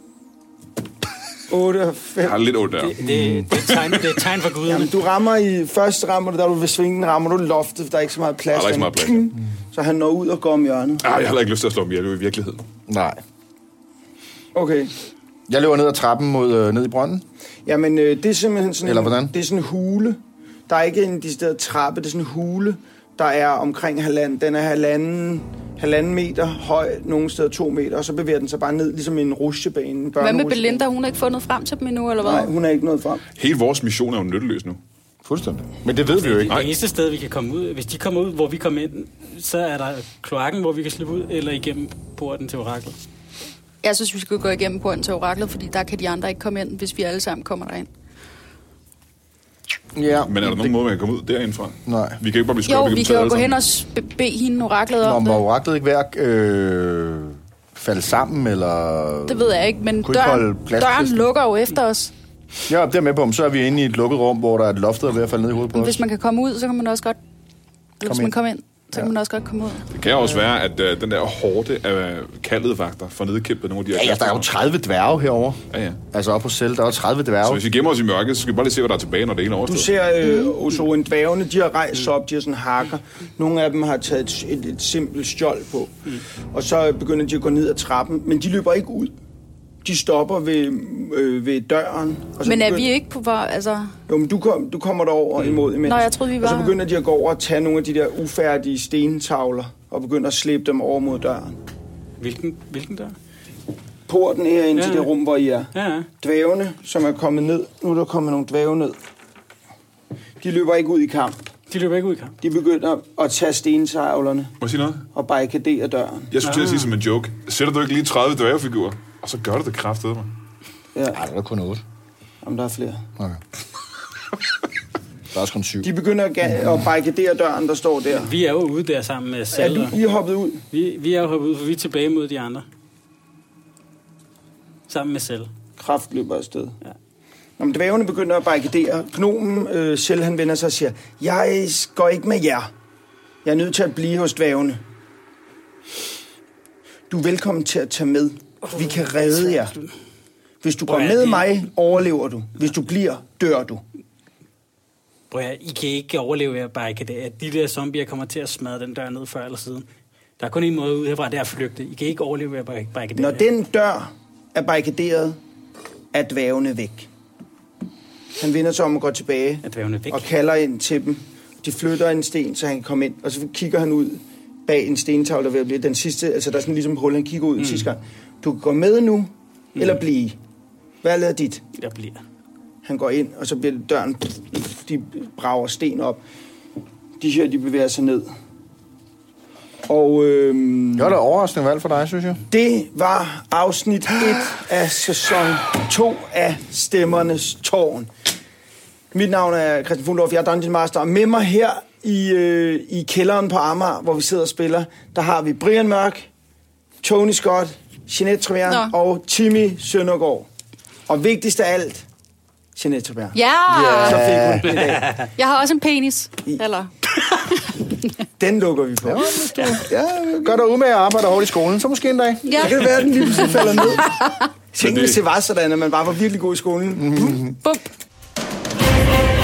otte og fem. Jeg har lidt ondt der. Det, det, det, er et tegn, det er et tegn for guderne. Jamen, du rammer i... Først rammer du, der du ved svingen, rammer du loftet, for der er ikke så meget plads. Der er ikke så meget plads. Mm. Så han når ud og går om hjørnet. Ah, jeg har heller ikke lyst til at slå ham ihjel i virkeligheden. Nej. Okay. Jeg løber ned ad trappen mod øh, ned i brønden. Jamen, øh, det er simpelthen sådan Eller en, hvordan? det er sådan en hule. Der er ikke en decideret trappe, det er sådan en hule, der er omkring halvanden. Den er halvanden, halvanden meter høj, nogle steder to meter, og så bevæger den sig bare ned, ligesom en rutsjebane. Hvad med Belinda? Hun har ikke fundet frem til dem endnu, eller hvad? Nej, hun er ikke nået frem. Hele vores mission er jo nytteløs nu. Fuldstændig. Men det ved vi jo ikke. Det eneste sted, vi kan komme ud, hvis de kommer ud, hvor vi kommer ind, så er der kloakken, hvor vi kan slippe ud, eller igennem porten til oraklet. Jeg synes, vi skal gå igennem porten til oraklet, fordi der kan de andre ikke komme ind, hvis vi alle sammen kommer derind. Ja. Men er der nogen måde, man kan komme ud derindfra? Nej. Vi kan ikke bare blive Jo, skubbet vi igennem kan jo taget gå alle hen og sammen. sp- bede hende oraklet Nå, om må det. oraklet ikke være øh, falde sammen, eller... Det ved jeg ikke, men Kunne ikke holde døren, pladskisten? døren lukker jo efter os. Ja, det er med på, om så er vi inde i et lukket rum, hvor der er et loft, der er ved at falde ned i hovedet på Men os. hvis man kan komme ud, så kan man også godt... Eller hvis ind. man kommer ind, så Ja. kan man også godt komme ud. Det kan også være, at uh, den der hårde af kaldet vagter får nedkæmpet nogle af de her Ja, ja, der er jo tredive dværge herovre. Ja, ja. Altså op på selv, der er jo tredive dværge. Så hvis vi gemmer os i mørket, så skal vi bare lige se, hvad der er tilbage, når det ene er Du overstået. ser øh, også en dværgene, de har rejst sig op, de har sådan hakker. Nogle af dem har taget et, et, et simpelt skjold på. Og så begynder de at gå ned ad trappen, men de løber ikke ud. De stopper ved, øh, ved døren. Og så Men er begynder, vi ikke på... Hvor, altså, Jo, men du, kom, du kommer derover imod imens. Nå, jeg troede, vi Og så var- begynder de at gå over og tage nogle af de der ufærdige stentavler, og begynder at slæbe dem over mod døren. Hvilken, hvilken dør? Porten her ind til Ja, ja. det rum, hvor I er. Ja, ja. Dvævene, som er kommet ned. Nu er der kommet nogle dvæve ned. De løber ikke ud i kamp. De løber ikke ud i kamp. De begynder at tage stentavlerne Må jeg sige noget? og barrikadere døren. Jeg skulle til at sige som en joke. Sætter du ikke lige tredive dværgefigurer, og så gør du det kraftedeme mig. Ja, Nej, der er kun otte. om der er flere. Okay. Der er også kun syv. De begynder at, ga- at barrikadere døren, der står der. Vi er jo ude der sammen med Er Selv. du, I er hoppet ud? Vi, vi er jo hoppet ud, for vi er tilbage mod de andre. Sammen med Selv. Kraft løber afsted. Ja. Når dvævene begynder at barrikadere, gnomen øh, selv han vender sig og siger, jeg går ikke med jer. Jeg er nødt til at blive hos dvævene. Du er velkommen til at tage med. Vi kan redde jer. Hvis du går Prøv at med det- mig, overlever du. Hvis du bliver, dør du. Prøv at, I kan ikke overleve ved at barrikadere. De der zombier kommer til at smadre den dør ned før eller siden. Der er kun en måde ud herfra, det er at flygte. I kan ikke overleve ved at barri- barrikadere. Når den dør er barrikaderet, er dvævene væk. Han vender sig om og går tilbage Er dvævene væk? og kalder ind til dem. De flytter en sten, så han kan komme ind. Og så kigger han ud bag en stentavle, der vil blive den sidste. Altså der er sådan ligesom et hul, han kigger ud mm. sidste gang. Du kan gå med nu, mm. eller blive. Hvad er dit? Der bliver. Han går ind, og så bliver døren... De brager sten op. De her, de bevæger sig ned. Og øhm, Det var da overraskende valg for dig, synes jeg. det var afsnit et af sæson to af Stemmernes Tårn. Mit navn er Christian Fuglendorf, jeg er Dungeon Master. Og med mig her i, øh, i kælderen på Amager, hvor vi sidder og spiller, der har vi Brian Mørk, Tony Scott, Jeanette Trevern Nå. og Timmy Søndergaard. Og vigtigst af alt, Jeanette Trevern. ja! Så fik hun den i dag. Jeg har også en penis. Eller... Den lukker vi på. Ja, Gør dig ud med at arbejde hårdt i skolen, så måske en dag. Ja. så kan det være, at den lige pludselig falder ned. Tænk, det- hvis det var sådan, at man bare var virkelig god i skolen. Bum.